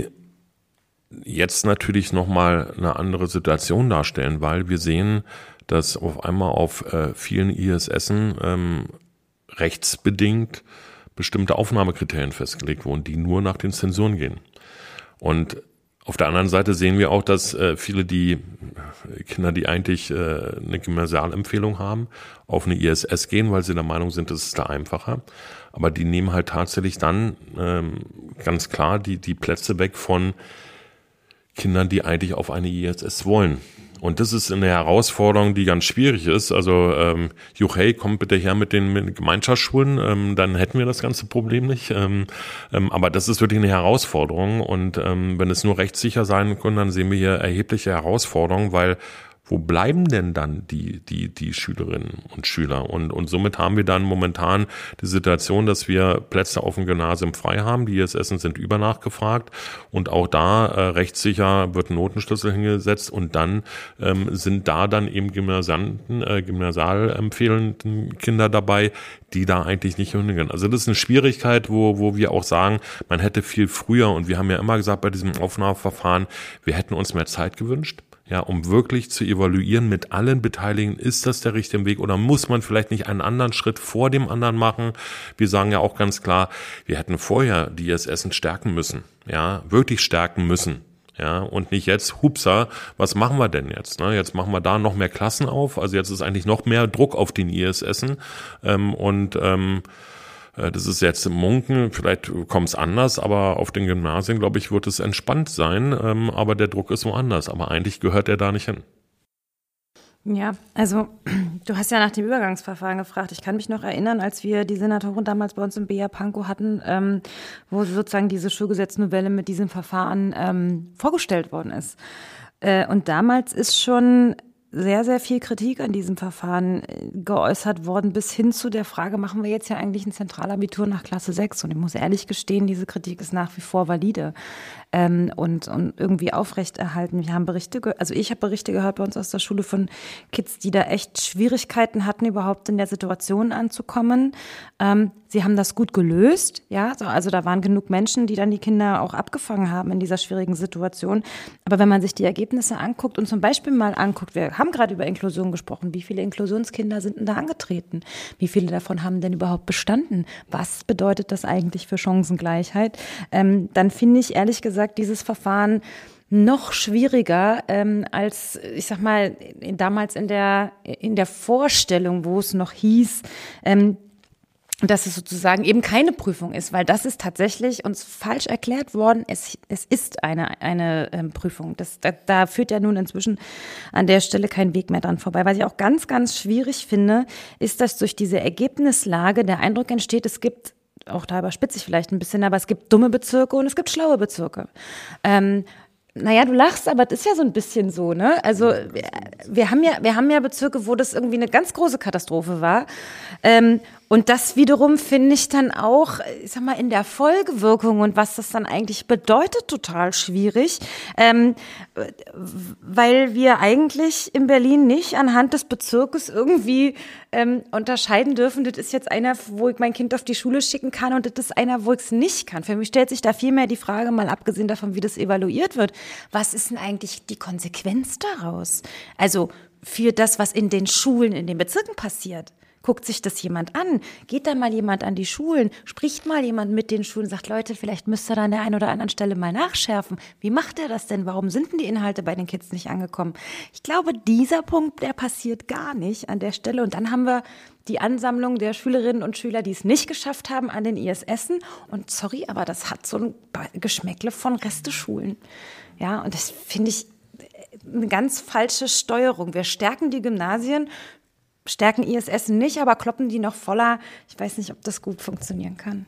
jetzt natürlich nochmal eine andere Situation darstellen, weil wir sehen, dass auf einmal auf äh, vielen I S Essen ähm, rechtsbedingt bestimmte Aufnahmekriterien festgelegt wurden, die nur nach den Zensuren gehen. Und auf der anderen Seite sehen wir auch, dass äh, viele die Kinder, die eigentlich äh, eine Gymnasialempfehlung haben, auf eine I S S gehen, weil sie der Meinung sind, das ist da einfacher. Aber die nehmen halt tatsächlich dann ähm, ganz klar die, die Plätze weg von Kindern, die eigentlich auf eine I S S wollen. Und das ist eine Herausforderung, die ganz schwierig ist. Also, ähm, Juchey, kommt bitte her mit den, mit den Gemeinschaftsschulen, ähm, dann hätten wir das ganze Problem nicht. Ähm, ähm, aber das ist wirklich eine Herausforderung. Und ähm, wenn es nur rechtssicher sein kann, dann sehen wir hier erhebliche Herausforderungen, weil wo bleiben denn dann die die die Schülerinnen und Schüler? Und und somit haben wir dann momentan die Situation, dass wir Plätze auf dem Gymnasium frei haben. Die I S Essen sind übernachgefragt und auch da äh, rechtssicher wird ein Notenschlüssel hingesetzt und dann ähm, sind da dann eben Gymnasianten, äh, gymnasialempfehlenden Kinder dabei, die da eigentlich nicht hingehen. Also das ist eine Schwierigkeit, wo wo wir auch sagen, man hätte viel früher, und wir haben ja immer gesagt bei diesem Aufnahmeverfahren, wir hätten uns mehr Zeit gewünscht. Ja, um wirklich zu evaluieren mit allen Beteiligten, ist das der richtige Weg oder muss man vielleicht nicht einen anderen Schritt vor dem anderen machen? Wir sagen ja auch ganz klar, wir hätten vorher die I S Essen stärken müssen, ja, wirklich stärken müssen. Ja, und nicht jetzt, hupsa, was machen wir denn jetzt? Ne? Jetzt machen wir da noch mehr Klassen auf, also jetzt ist eigentlich noch mehr Druck auf den I S Essen ähm, und ähm, das ist jetzt im Munken, vielleicht kommt es anders, aber auf den Gymnasien, glaube ich, wird es entspannt sein, ähm, aber der Druck ist woanders, aber eigentlich gehört er da nicht hin. Ja, also du hast ja nach dem Übergangsverfahren gefragt. Ich kann mich noch erinnern, als wir die Senatorin damals bei uns im B A Pankow hatten, ähm, wo sozusagen diese Schulgesetznovelle mit diesem Verfahren ähm, vorgestellt worden ist. Äh, und damals ist schon sehr, sehr viel Kritik an diesem Verfahren geäußert worden, bis hin zu der Frage, machen wir jetzt ja eigentlich ein Zentralabitur nach Klasse sechs? Und ich muss ehrlich gestehen, diese Kritik ist nach wie vor valide ähm, und, und irgendwie aufrechterhalten. Wir haben Berichte, ge- also ich habe Berichte gehört bei uns aus der Schule von Kids, die da echt Schwierigkeiten hatten, überhaupt in der Situation anzukommen. Ähm, sie haben das gut gelöst, ja, also da waren genug Menschen, die dann die Kinder auch abgefangen haben in dieser schwierigen Situation. Aber wenn man sich die Ergebnisse anguckt und zum Beispiel mal anguckt, wir haben gerade über Inklusion gesprochen, wie viele Inklusionskinder sind denn da angetreten? Wie viele davon haben denn überhaupt bestanden? Was bedeutet das eigentlich für Chancengleichheit? Ähm, dann finde ich ehrlich gesagt dieses Verfahren noch schwieriger ähm, als, ich sag mal, damals in der, in der Vorstellung, wo es noch hieß, ähm, dass es sozusagen eben keine Prüfung ist, weil das ist tatsächlich uns falsch erklärt worden. Es, es ist eine, eine ähm, Prüfung. Das, da, da führt ja nun inzwischen an der Stelle kein Weg mehr dran vorbei. Was ich auch ganz, ganz schwierig finde, ist, dass durch diese Ergebnislage der Eindruck entsteht, es gibt, auch da überspitze ich vielleicht ein bisschen, aber es gibt dumme Bezirke und es gibt schlaue Bezirke. Ähm, Naja, du lachst, aber das ist ja so ein bisschen so, ne? Also wir, wir haben ja, wir haben ja Bezirke, wo das irgendwie eine ganz große Katastrophe war. Ähm, und das wiederum finde ich dann auch, ich sag mal, in der Folgewirkung und was das dann eigentlich bedeutet, total schwierig. Ähm, weil wir eigentlich in Berlin nicht anhand des Bezirkes irgendwie ähm, unterscheiden dürfen, das ist jetzt einer, wo ich mein Kind auf die Schule schicken kann und das ist einer, wo ich es nicht kann. Für mich stellt sich da vielmehr die Frage, mal abgesehen davon, wie das evaluiert wird, was ist denn eigentlich die Konsequenz daraus? Also für das, was in den Schulen, in den Bezirken passiert. Guckt sich das jemand an? Geht da mal jemand an die Schulen? Spricht mal jemand mit den Schulen? Sagt, Leute, vielleicht müsst ihr da an der einen oder anderen Stelle mal nachschärfen. Wie macht ihr das denn? Warum sind denn die Inhalte bei den Kids nicht angekommen? Ich glaube, dieser Punkt, der passiert gar nicht an der Stelle. Und dann haben wir die Ansammlung der Schülerinnen und Schüler, die es nicht geschafft haben an den I S S'en. Und sorry, aber das hat so ein Geschmäckle von Resteschulen. Ja, und das finde ich eine ganz falsche Steuerung. Wir stärken die Gymnasien, stärken I S S'en nicht, aber kloppen die noch voller. Ich weiß nicht, ob das gut funktionieren kann.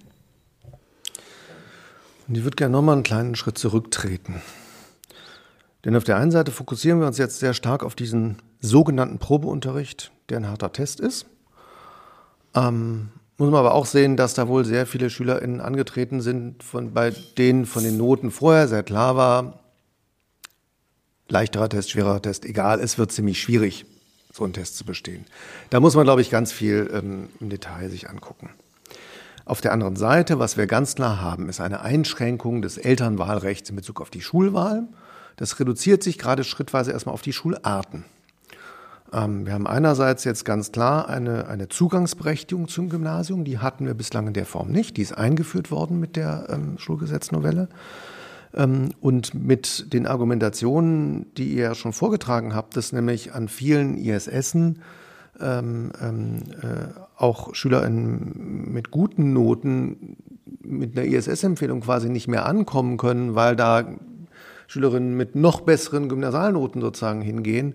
Und ich würde gerne nochmal einen kleinen Schritt zurücktreten. Denn auf der einen Seite fokussieren wir uns jetzt sehr stark auf diesen sogenannten Probeunterricht, der ein harter Test ist. Ähm, muss man aber auch sehen, dass da wohl sehr viele SchülerInnen angetreten sind, von, bei denen von den Noten vorher sehr klar war, leichterer Test, schwerer Test, egal, es wird ziemlich schwierig, so einen Test zu bestehen. Da muss man, glaube ich, ganz viel ähm, im Detail sich angucken. Auf der anderen Seite, was wir ganz klar haben, ist eine Einschränkung des Elternwahlrechts in Bezug auf die Schulwahl. Das reduziert sich gerade schrittweise erstmal auf die Schularten. Ähm, wir haben einerseits jetzt ganz klar eine, eine Zugangsberechtigung zum Gymnasium. Die hatten wir bislang in der Form nicht. Die ist eingeführt worden mit der ähm, Schulgesetznovelle. Ähm, und mit den Argumentationen, die ihr ja schon vorgetragen habt, dass nämlich an vielen I S S'en ähm, ähm, äh, auch SchülerInnen mit guten Noten mit einer I S S-Empfehlung quasi nicht mehr ankommen können, weil da Schülerinnen mit noch besseren Gymnasialnoten sozusagen hingehen,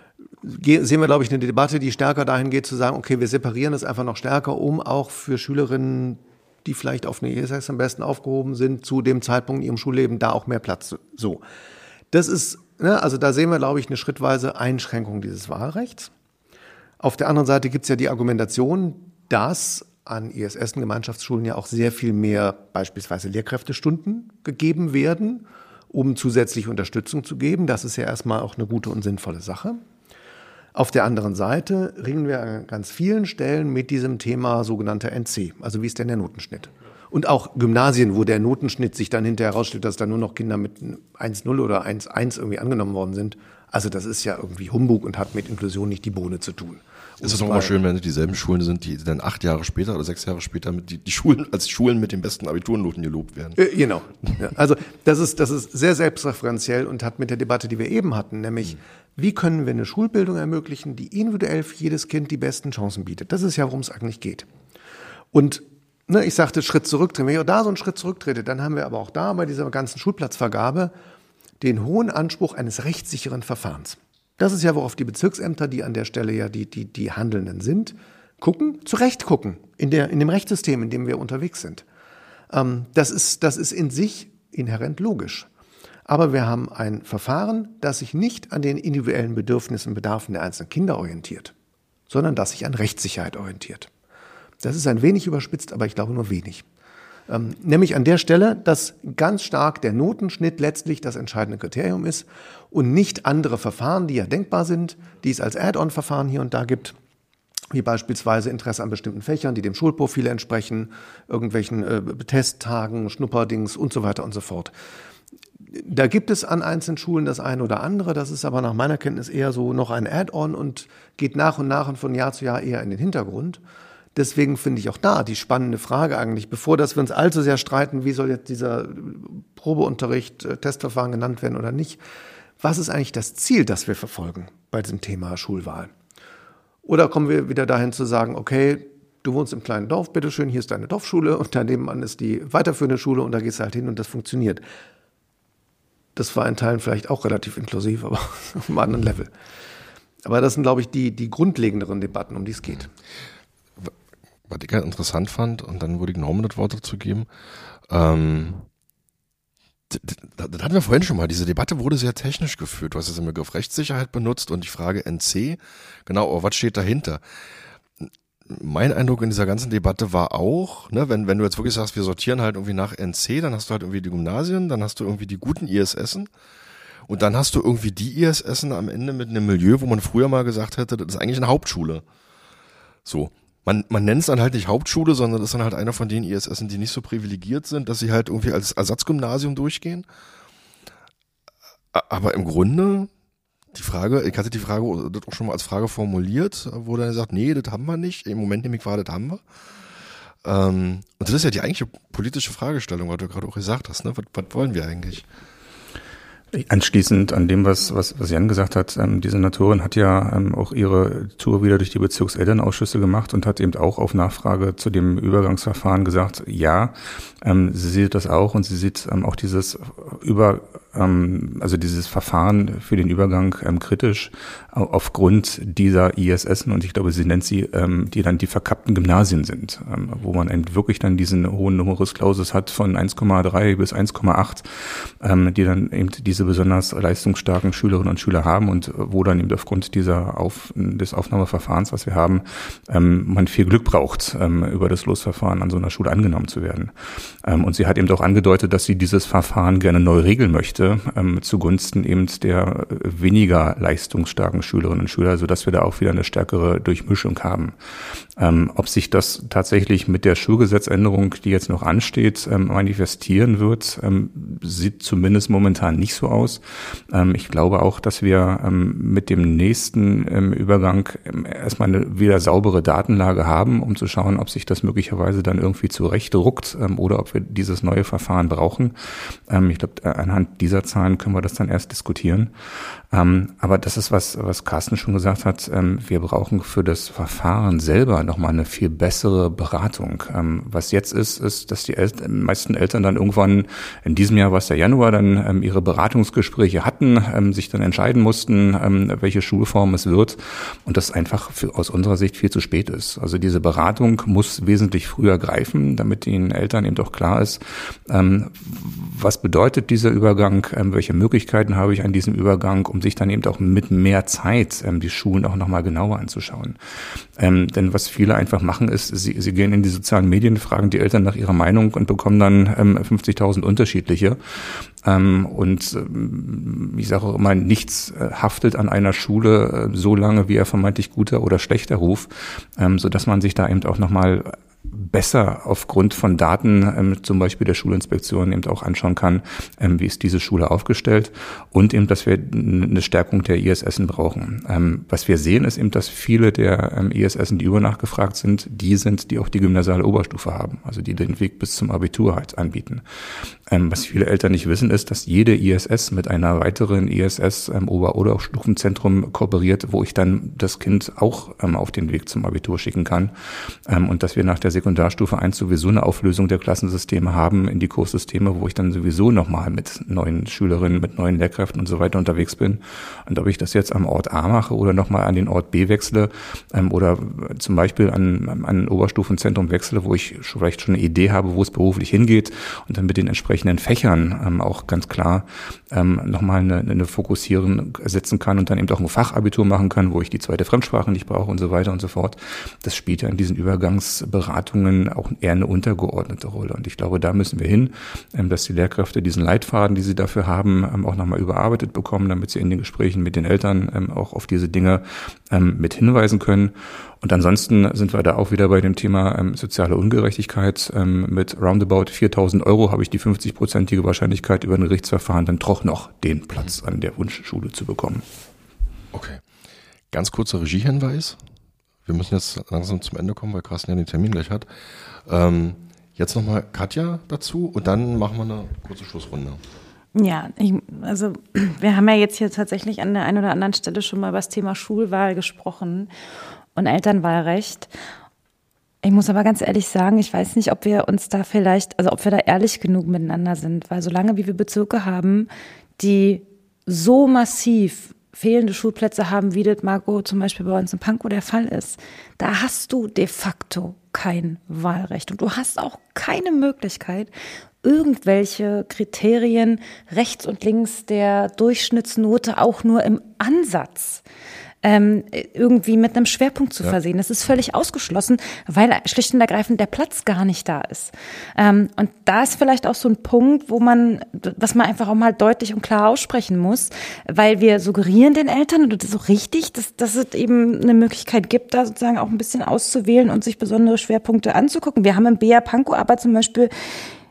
sehen wir, glaube ich, eine Debatte, die stärker dahin geht, zu sagen, okay, wir separieren das einfach noch stärker, um auch für Schülerinnen, die vielleicht auf eine I S S am besten aufgehoben sind, zu dem Zeitpunkt in ihrem Schulleben da auch mehr Platz zu. So. Das ist, ne, also da sehen wir, glaube ich, eine schrittweise Einschränkung dieses Wahlrechts. Auf der anderen Seite gibt es ja die Argumentation, dass an I S S- Gemeinschaftsschulen ja auch sehr viel mehr beispielsweise Lehrkräftestunden gegeben werden, um zusätzliche Unterstützung zu geben. Das ist ja erstmal auch eine gute und sinnvolle Sache. Auf der anderen Seite ringen wir an ganz vielen Stellen mit diesem Thema sogenannter N C, also wie ist denn der Notenschnitt? Und auch Gymnasien, wo der Notenschnitt sich dann hinterher herausstellt, dass da nur noch Kinder mit eins Komma null oder eins Komma eins irgendwie angenommen worden sind. Also das ist ja irgendwie Humbug und hat mit Inklusion nicht die Bohne zu tun. Es ist doch mal schön, wenn es dieselben Schulen sind, die dann acht Jahre später oder sechs Jahre später mit die, die Schulen als Schulen mit den besten Abiturnoten gelobt werden. Äh, genau. Ja, also das ist, das ist sehr selbstreferenziell und hat mit der Debatte, die wir eben hatten, nämlich wie können wir eine Schulbildung ermöglichen, die individuell für jedes Kind die besten Chancen bietet. Das ist ja, worum es eigentlich geht. Und ne, ich sagte, Schritt zurücktreten. Wenn ich auch da so einen Schritt zurücktrete, dann haben wir aber auch da bei dieser ganzen Schulplatzvergabe den hohen Anspruch eines rechtssicheren Verfahrens. Das ist ja, worauf die Bezirksämter, die an der Stelle ja die, die, die Handelnden sind, gucken, zurecht gucken in, der, in dem Rechtssystem, in dem wir unterwegs sind. Ähm, das ist, das ist in sich inhärent logisch. Aber wir haben ein Verfahren, das sich nicht an den individuellen Bedürfnissen und Bedarfen der einzelnen Kinder orientiert, sondern das sich an Rechtssicherheit orientiert. Das ist ein wenig überspitzt, aber ich glaube nur wenig. Ähm, nämlich an der Stelle, dass ganz stark der Notenschnitt letztlich das entscheidende Kriterium ist und nicht andere Verfahren, die ja denkbar sind, die es als Add-on-Verfahren hier und da gibt, wie beispielsweise Interesse an bestimmten Fächern, die dem Schulprofil entsprechen, irgendwelchen äh, Testtagen, Schnupperdings und so weiter und so fort. Da gibt es an einzelnen Schulen das eine oder andere, das ist aber nach meiner Kenntnis eher so noch ein Add-on und geht nach und nach und von Jahr zu Jahr eher in den Hintergrund. Deswegen finde ich auch da die spannende Frage eigentlich, bevor dass wir uns allzu sehr streiten, wie soll jetzt dieser Probeunterricht, Testverfahren genannt werden oder nicht, was ist eigentlich das Ziel, das wir verfolgen bei diesem Thema Schulwahl? Oder kommen wir wieder dahin zu sagen, okay, du wohnst im kleinen Dorf, bitteschön, hier ist deine Dorfschule und daneben an ist die weiterführende Schule und da gehst du halt hin und das funktioniert. Das war in Teilen vielleicht auch relativ inklusiv, aber auf einem anderen Level. Aber das sind, glaube ich, die, die grundlegenderen Debatten, um die es geht. Was ich halt interessant fand, und dann würde ich Norman das Wort dazu geben, ähm, das, das hatten wir vorhin schon mal, diese Debatte wurde sehr technisch geführt. Du hast jetzt den Begriff Rechtssicherheit benutzt und die Frage N C, genau, aber was steht dahinter? Mein Eindruck in dieser ganzen Debatte war auch, ne, wenn, wenn du jetzt wirklich sagst, wir sortieren halt irgendwie nach N C, dann hast du halt irgendwie die Gymnasien, dann hast du irgendwie die guten I S S'en und dann hast du irgendwie die I S S'en am Ende mit einem Milieu, wo man früher mal gesagt hätte, das ist eigentlich eine Hauptschule. So. Man, man nennt es dann halt nicht Hauptschule, sondern das ist dann halt einer von den I S S'en, die nicht so privilegiert sind, dass sie halt irgendwie als Ersatzgymnasium durchgehen. Aber im Grunde Die Frage, ich hatte die Frage das auch schon mal als Frage formuliert, wo dann sagt, nee, das haben wir nicht. Im Moment nämlich war, das haben wir. Ähm, und das ist ja die eigentliche politische Fragestellung, was du gerade auch gesagt hast. Ne? Was, was wollen wir eigentlich? Anschließend an dem, was, was, was Jan gesagt hat, ähm, die Senatorin hat ja ähm, auch ihre Tour wieder durch die Bezirkselternausschüsse gemacht und hat eben auch auf Nachfrage zu dem Übergangsverfahren gesagt, ja, ähm, sie sieht das auch und sie sieht ähm, auch dieses über ähm, also dieses Verfahren für den Übergang ähm, kritisch aufgrund dieser I S S und ich glaube, sie nennt sie, ähm, die dann die verkappten Gymnasien sind, ähm, wo man eben wirklich dann diesen hohen Numerus Clausus hat von eins Komma drei bis eins Komma acht, ähm, die dann eben diese besonders leistungsstarken Schülerinnen und Schüler haben und wo dann eben aufgrund dieser Auf, des Aufnahmeverfahrens, was wir haben, ähm, man viel Glück braucht, ähm, über das Losverfahren an so einer Schule angenommen zu werden. Ähm, und sie hat eben auch angedeutet, dass sie dieses Verfahren gerne neu regeln möchte, ähm, zugunsten eben der weniger leistungsstarken Schülerinnen und Schüler, sodass wir da auch wieder eine stärkere Durchmischung haben. Ähm, ob sich das tatsächlich mit der Schulgesetzänderung, die jetzt noch ansteht, ähm, manifestieren wird, ähm, sieht zumindest momentan nicht so aus. Ähm, ich glaube auch, dass wir ähm, mit dem nächsten ähm, Übergang ähm, erstmal eine wieder saubere Datenlage haben, um zu schauen, ob sich das möglicherweise dann irgendwie zurechtruckt ähm, oder ob wir dieses neue Verfahren brauchen. Ähm, ich glaube, anhand dieser Zahlen können wir das dann erst diskutieren. Ähm, aber das ist was, was Carsten schon gesagt hat. Ähm, wir brauchen für das Verfahren selber nochmal eine viel bessere Beratung. Ähm, was jetzt ist, ist, dass die El- meisten Eltern dann irgendwann in diesem Jahr, was der Januar, dann ähm, ihre Beratungsgespräche hatten, ähm, sich dann entscheiden mussten, ähm, welche Schulform es wird und das einfach für, aus unserer Sicht viel zu spät ist. Also diese Beratung muss wesentlich früher greifen, damit den Eltern eben doch klar ist, ähm, was bedeutet dieser Übergang, ähm, welche Möglichkeiten habe ich an diesem Übergang, um sich dann eben auch mit mehr Zeit ähm, die Schulen auch nochmal genauer anzuschauen. Ähm, denn was viele einfach machen ist, sie, sie gehen in die sozialen Medien, fragen die Eltern nach ihrer Meinung und bekommen dann ähm, fünfzigtausend unterschiedliche. Ähm, und ähm, ich sage auch immer, nichts äh, haftet an einer Schule äh, so lange, wie er vermeintlich guter oder schlechter Ruf, ähm, sodass man sich da eben auch nochmal besser aufgrund von Daten, ähm, zum Beispiel der Schulinspektion, eben auch anschauen kann, ähm, wie ist diese Schule aufgestellt und eben, dass wir eine Stärkung der I S S brauchen. Ähm, was wir sehen, ist eben, dass viele der ähm, I S S, die übernachgefragt sind, die sind, die auch die gymnasiale Oberstufe haben, also die den Weg bis zum Abitur halt anbieten. Ähm, was viele Eltern nicht wissen, ist, dass jede I S S mit einer weiteren I S S ähm, Ober- oder auch Stufenzentrum kooperiert, wo ich dann das Kind auch ähm, auf den Weg zum Abitur schicken kann ähm, und dass wir nach der Sekundarstufe eins sowieso eine Auflösung der Klassensysteme haben in die Kurssysteme, wo ich dann sowieso nochmal mit neuen Schülerinnen, mit neuen Lehrkräften und so weiter unterwegs bin. Und ob ich das jetzt am Ort A mache oder nochmal an den Ort B wechsle ähm, oder zum Beispiel an, an ein Oberstufenzentrum wechsle, wo ich schon, vielleicht schon eine Idee habe, wo es beruflich hingeht und dann mit den entsprechenden Fächern ähm, auch ganz klar ähm, nochmal eine, eine Fokussierung setzen kann und dann eben auch ein Fachabitur machen kann, wo ich die zweite Fremdsprache nicht brauche und so weiter und so fort. Das spielt ja in diesen Übergangsberatungen auch eher eine untergeordnete Rolle. Und ich glaube, da müssen wir hin, dass die Lehrkräfte diesen Leitfaden, die sie dafür haben, auch nochmal überarbeitet bekommen, damit sie in den Gesprächen mit den Eltern auch auf diese Dinge mit hinweisen können. Und ansonsten sind wir da auch wieder bei dem Thema ähm, soziale Ungerechtigkeit. Ähm, mit roundabout viertausend Euro habe ich die fünfzig-prozentige Wahrscheinlichkeit, über ein Gerichtsverfahren dann doch noch den Platz an der Wunschschule zu bekommen. Okay. Ganz kurzer Regiehinweis. Wir müssen jetzt langsam zum Ende kommen, weil Carsten ja den Termin gleich hat. Ähm, jetzt nochmal Katja dazu und dann machen wir eine kurze Schlussrunde. Ja, ich, also wir haben ja jetzt hier tatsächlich an der einen oder anderen Stelle schon mal über das Thema Schulwahl gesprochen und Elternwahlrecht. Ich muss aber ganz ehrlich sagen, ich weiß nicht, ob wir uns da vielleicht, also ob wir da ehrlich genug miteinander sind, weil solange wie wir Bezirke haben, die so massiv fehlende Schulplätze haben, wie das, Marco, zum Beispiel bei uns in Pankow der Fall ist, da hast du de facto kein Wahlrecht und du hast auch keine Möglichkeit, irgendwelche Kriterien rechts und links der Durchschnittsnote auch nur im Ansatz ähm, irgendwie mit einem Schwerpunkt zu ja. versehen. Das ist völlig ausgeschlossen, weil schlicht und ergreifend der Platz gar nicht da ist. Ähm, und da ist vielleicht auch so ein Punkt, wo man, was man einfach auch mal deutlich und klar aussprechen muss, weil wir suggerieren den Eltern, und das ist auch richtig, dass, dass es eben eine Möglichkeit gibt, da sozusagen auch ein bisschen auszuwählen und sich besondere Schwerpunkte anzugucken. Wir haben im B A Pankow aber zum Beispiel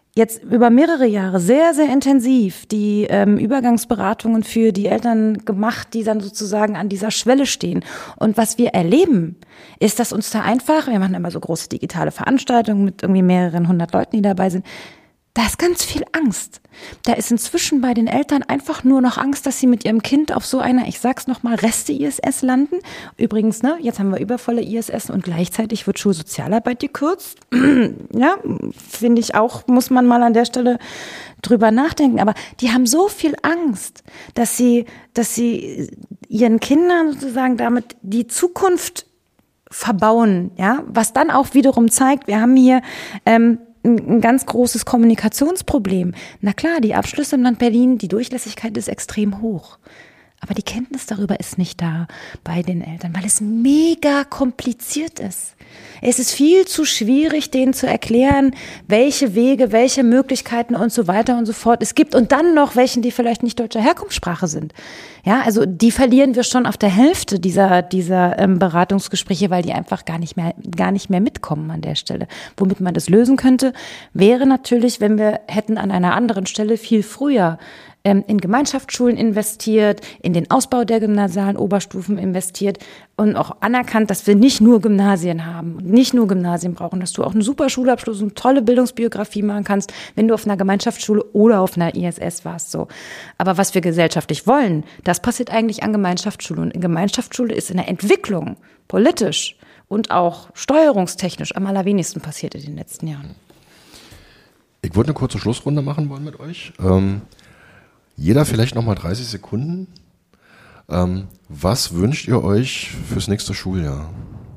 jetzt über mehrere Jahre sehr, sehr intensiv die ähm, Übergangsberatungen für die Eltern gemacht, die dann sozusagen an dieser Schwelle stehen. Und was wir erleben, ist, dass uns da einfach, wir machen immer so große digitale Veranstaltungen mit irgendwie mehreren hundert Leuten, die dabei sind, da ist ganz viel Angst. Da ist inzwischen bei den Eltern einfach nur noch Angst, dass sie mit ihrem Kind auf so einer, ich sag's nochmal, Reste-I S S landen. Übrigens, ne, jetzt haben wir übervolle I S S und gleichzeitig wird Schulsozialarbeit gekürzt. Ja, finde ich auch, muss man mal an der Stelle drüber nachdenken. Aber die haben so viel Angst, dass sie, dass sie ihren Kindern sozusagen damit die Zukunft verbauen, ja, was dann auch wiederum zeigt, wir haben hier, ähm, ein ganz großes Kommunikationsproblem. Na klar, die Abschlüsse im Land Berlin, die Durchlässigkeit ist extrem hoch. Aber die Kenntnis darüber ist nicht da bei den Eltern, weil es mega kompliziert ist. Es ist viel zu schwierig, denen zu erklären, welche Wege, welche Möglichkeiten und so weiter und so fort es gibt. Und dann noch welchen, die vielleicht nicht deutscher Herkunftssprache sind. Ja, also die verlieren wir schon auf der Hälfte dieser, dieser ähm, Beratungsgespräche, weil die einfach gar nicht mehr, gar nicht mehr mitkommen an der Stelle. Womit man das lösen könnte, wäre natürlich, wenn wir hätten an einer anderen Stelle viel früher in Gemeinschaftsschulen investiert, in den Ausbau der gymnasialen Oberstufen investiert und auch anerkannt, dass wir nicht nur Gymnasien haben und nicht nur Gymnasien brauchen, dass du auch einen super Schulabschluss und tolle Bildungsbiografie machen kannst, wenn du auf einer Gemeinschaftsschule oder auf einer I S S warst, so. Aber was wir gesellschaftlich wollen, das passiert eigentlich an Gemeinschaftsschule. Und in Gemeinschaftsschule ist in der Entwicklung politisch und auch steuerungstechnisch am allerwenigsten passiert in den letzten Jahren. Ich wollte eine kurze Schlussrunde machen wollen mit euch. Ähm Jeder vielleicht nochmal dreißig Sekunden. Ähm, was wünscht ihr euch fürs nächste Schuljahr?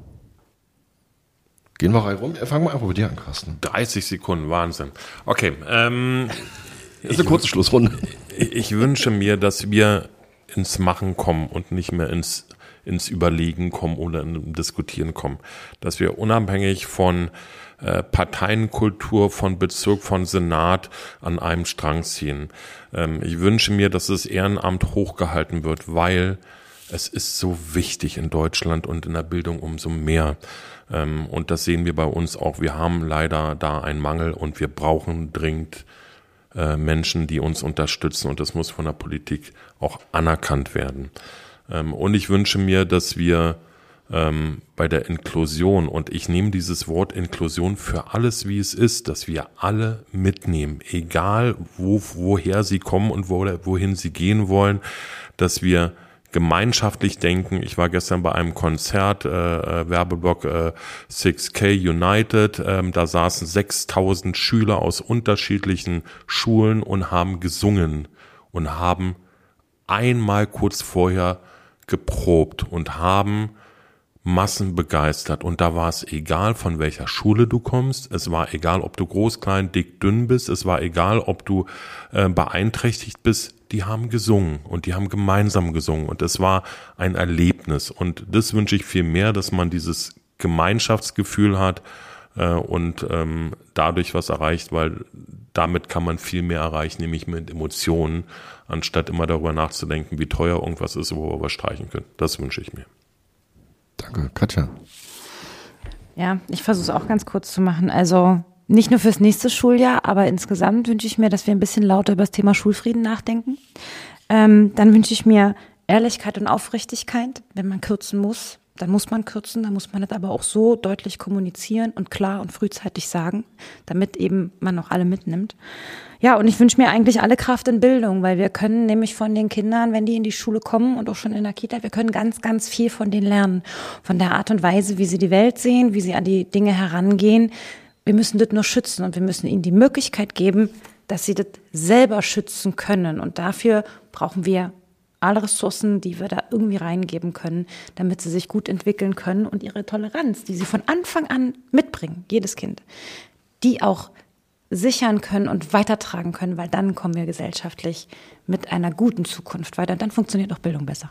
Gehen wir rein rum. Fangen wir einfach bei dir an, Carsten. dreißig Sekunden, Wahnsinn. Okay. Ähm, das ist eine kurze Schlussrunde. Ich, ich wünsche mir, dass wir ins Machen kommen und nicht mehr ins, ins Überlegen kommen oder in Diskutieren kommen. Dass wir unabhängig von Parteienkultur, von Bezirk, von Senat an einem Strang ziehen. Ich wünsche mir, dass das Ehrenamt hochgehalten wird, weil es ist so wichtig in Deutschland und in der Bildung umso mehr. Und das sehen wir bei uns auch. Wir haben leider da einen Mangel und wir brauchen dringend Menschen, die uns unterstützen, und das muss von der Politik auch anerkannt werden. Und ich wünsche mir, dass wir Ähm, bei der Inklusion, und ich nehme dieses Wort Inklusion für alles, wie es ist, dass wir alle mitnehmen, egal wo, woher sie kommen und wo, wohin sie gehen wollen, dass wir gemeinschaftlich denken. Ich war gestern bei einem Konzert, äh, Werbeblock äh, six K United, äh, da saßen sechstausend Schüler aus unterschiedlichen Schulen und haben gesungen und haben einmal kurz vorher geprobt und haben Massen begeistert, und da war es egal, von welcher Schule du kommst, es war egal, ob du groß, klein, dick, dünn bist, es war egal, ob du äh, beeinträchtigt bist, die haben gesungen und die haben gemeinsam gesungen und es war ein Erlebnis, und das wünsche ich viel mehr, dass man dieses Gemeinschaftsgefühl hat äh, und ähm, dadurch was erreicht, weil damit kann man viel mehr erreichen, nämlich mit Emotionen, anstatt immer darüber nachzudenken, wie teuer irgendwas ist, wo wir was streichen können. Das wünsche ich mir. Danke, Katja. Ja, ich versuche es auch ganz kurz zu machen. Also nicht nur fürs nächste Schuljahr, aber insgesamt wünsche ich mir, dass wir ein bisschen lauter über das Thema Schulfrieden nachdenken. Ähm, dann wünsche ich mir Ehrlichkeit und Aufrichtigkeit. Wenn man kürzen muss, dann muss man kürzen, dann muss man das aber auch so deutlich kommunizieren und klar und frühzeitig sagen, damit eben man auch alle mitnimmt. Ja, und ich wünsche mir eigentlich alle Kraft in Bildung, weil wir können nämlich von den Kindern, wenn die in die Schule kommen und auch schon in der Kita, wir können ganz, ganz viel von denen lernen. Von der Art und Weise, wie sie die Welt sehen, wie sie an die Dinge herangehen. Wir müssen das nur schützen und wir müssen ihnen die Möglichkeit geben, dass sie das selber schützen können. Und dafür brauchen wir alle Ressourcen, die wir da irgendwie reingeben können, damit sie sich gut entwickeln können und ihre Toleranz, die sie von Anfang an mitbringen, jedes Kind, die auch sichern können und weitertragen können, weil dann kommen wir gesellschaftlich mit einer guten Zukunft weiter. Dann funktioniert auch Bildung besser.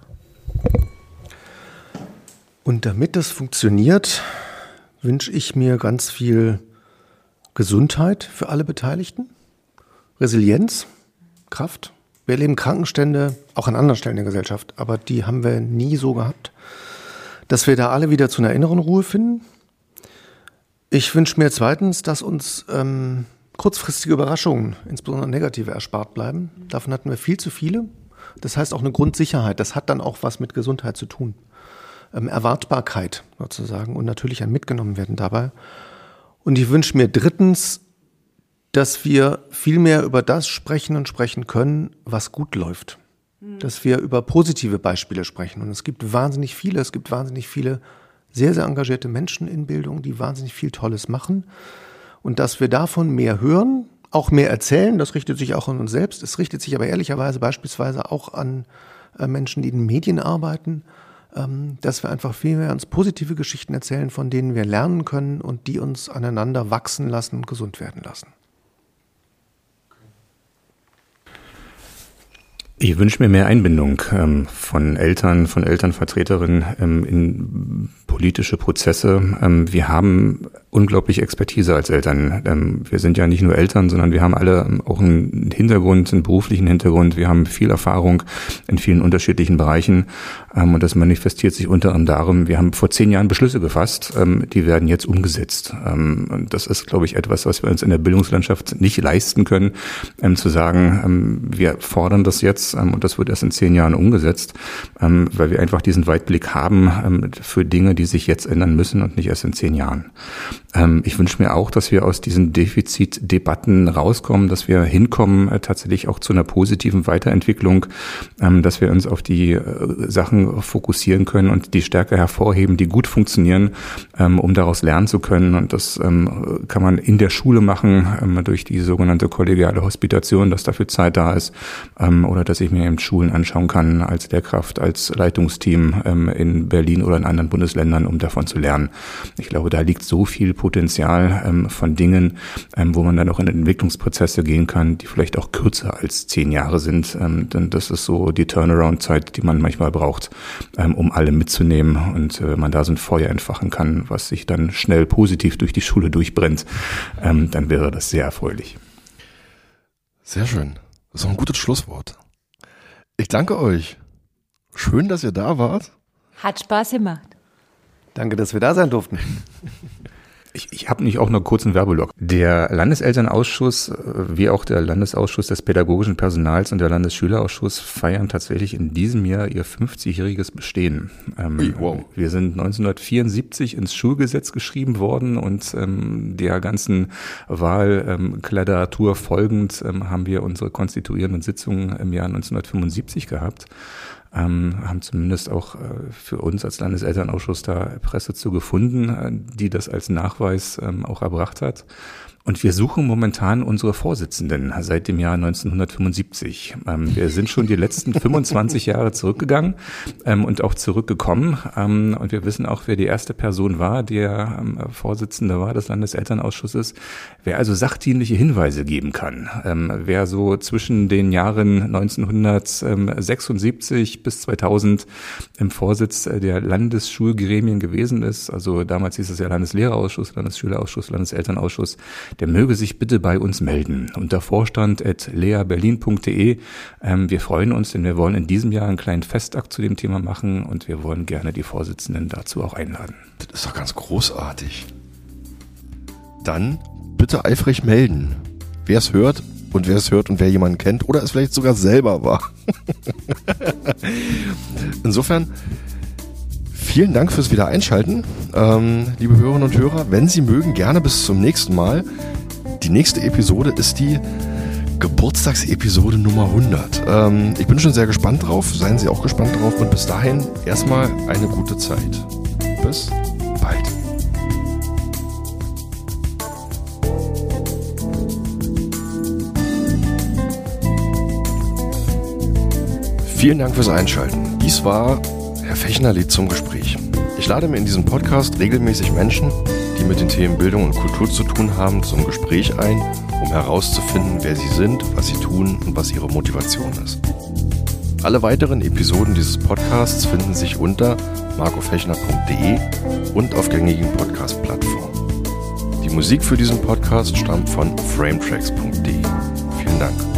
Und damit das funktioniert, wünsche ich mir ganz viel Gesundheit für alle Beteiligten, Resilienz, Kraft. Wir erleben Krankenstände, auch an anderen Stellen der Gesellschaft, aber die haben wir nie so gehabt. Dass wir da alle wieder zu einer inneren Ruhe finden. Ich wünsche mir zweitens, dass uns ähm, kurzfristige Überraschungen, insbesondere negative, erspart bleiben. Davon hatten wir viel zu viele. Das heißt auch eine Grundsicherheit. Das hat dann auch was mit Gesundheit zu tun. Ähm, Erwartbarkeit sozusagen und natürlich ein Mitgenommen werden dabei. Und ich wünsche mir drittens, dass wir viel mehr über das sprechen und sprechen können, was gut läuft. Mhm. Dass wir über positive Beispiele sprechen. Und es gibt wahnsinnig viele, es gibt wahnsinnig viele sehr, sehr engagierte Menschen in Bildung, die wahnsinnig viel Tolles machen. Und dass wir davon mehr hören, auch mehr erzählen, das richtet sich auch an uns selbst. Es richtet sich aber ehrlicherweise beispielsweise auch an äh, Menschen, die in den Medien arbeiten, ähm, dass wir einfach viel mehr uns positive Geschichten erzählen, von denen wir lernen können und die uns aneinander wachsen lassen und gesund werden lassen. Ich wünsche mir mehr Einbindung ähm, von Eltern, von Elternvertreterinnen ähm, in politische Prozesse. Ähm, wir haben unglaublich Expertise als Eltern. Ähm, wir sind ja nicht nur Eltern, sondern wir haben alle ähm, auch einen Hintergrund, einen beruflichen Hintergrund. Wir haben viel Erfahrung in vielen unterschiedlichen Bereichen. Ähm, und das manifestiert sich unter anderem darum, wir haben vor zehn Jahren Beschlüsse gefasst, ähm, die werden jetzt umgesetzt. Ähm, und das ist, glaube ich, etwas, was wir uns in der Bildungslandschaft nicht leisten können, ähm, zu sagen, ähm, wir fordern das jetzt und das wird erst in zehn Jahren umgesetzt, weil wir einfach diesen Weitblick haben für Dinge, die sich jetzt ändern müssen und nicht erst in zehn Jahren. Ich wünsche mir auch, dass wir aus diesen Defizitdebatten rauskommen, dass wir hinkommen tatsächlich auch zu einer positiven Weiterentwicklung, dass wir uns auf die Sachen fokussieren können und die Stärke hervorheben, die gut funktionieren, um daraus lernen zu können. Und das kann man in der Schule machen, durch die sogenannte kollegiale Hospitation, dass dafür Zeit da ist, oder dass ich mir eben Schulen anschauen kann als Lehrkraft, als Leitungsteam ähm, in Berlin oder in anderen Bundesländern, um davon zu lernen. Ich glaube, da liegt so viel Potenzial ähm, von Dingen, ähm, wo man dann auch in Entwicklungsprozesse gehen kann, die vielleicht auch kürzer als zehn Jahre sind. Ähm, denn das ist so die Turnaround-Zeit, die man manchmal braucht, ähm, um alle mitzunehmen. Und äh, wenn man da so ein Feuer entfachen kann, was sich dann schnell positiv durch die Schule durchbrennt, ähm, dann wäre das sehr erfreulich. Sehr schön. Das ist auch ein gutes Schlusswort. Ich danke euch. Schön, dass ihr da wart. Hat Spaß gemacht. Danke, dass wir da sein durften. Ich, ich habe nicht auch noch kurz einen Werbeblock. Der Landeselternausschuss, wie auch der Landesausschuss des pädagogischen Personals und der Landesschülerausschuss feiern tatsächlich in diesem Jahr ihr fünfzigjähriges Bestehen. Ähm, wow. Wir sind neunzehnhundertvierundsiebzig ins Schulgesetz geschrieben worden und ähm, der ganzen Wahlkladderatur ähm, folgend ähm, haben wir unsere konstituierenden Sitzungen im Jahr neunzehnhundertfünfundsiebzig gehabt. Ähm, haben zumindest auch äh, für uns als Landeselternausschuss da Presse zu gefunden, äh, die das als Nachweis ähm, auch erbracht hat. Und wir suchen momentan unsere Vorsitzenden seit dem Jahr neunzehnhundertfünfundsiebzig. Ähm, wir sind schon die letzten fünfundzwanzig Jahre zurückgegangen ähm, und auch zurückgekommen. Ähm, und wir wissen auch, wer die erste Person war, der ähm, Vorsitzende war des Landeselternausschusses. Wer also sachdienliche Hinweise geben kann, ähm, wer so zwischen den Jahren neunzehnhundertsechsundsiebzig bis zweitausend im Vorsitz der Landesschulgremien gewesen ist, also damals hieß es ja Landeslehrerausschuss, Landesschülerausschuss, Landeselternausschuss, der möge sich bitte bei uns melden unter vorstand at lea berlin punkt de. Ähm, wir freuen uns, denn wir wollen in diesem Jahr einen kleinen Festakt zu dem Thema machen und wir wollen gerne die Vorsitzenden dazu auch einladen. Das ist doch ganz großartig. Dann bitte eifrig melden, wer es hört und wer es hört und wer jemanden kennt oder es vielleicht sogar selber war. Insofern vielen Dank fürs Wiedereinschalten, ähm, liebe Hörerinnen und Hörer. Wenn Sie mögen, gerne bis zum nächsten Mal. Die nächste Episode ist die Geburtstagsepisode Nummer hundert. Ähm, ich bin schon sehr gespannt drauf. Seien Sie auch gespannt drauf. Und bis dahin erstmal eine gute Zeit. Bis bald. Vielen Dank fürs Einschalten. Dies war Herr Fechner lädt zum Gespräch. Ich lade mir in diesem Podcast regelmäßig Menschen, die mit den Themen Bildung und Kultur zu tun haben, zum Gespräch ein, um herauszufinden, wer sie sind, was sie tun und was ihre Motivation ist. Alle weiteren Episoden dieses Podcasts finden sich unter marco fechner punkt de und auf gängigen Podcast-Plattformen. Die Musik für diesen Podcast stammt von frametracks punkt de. Vielen Dank.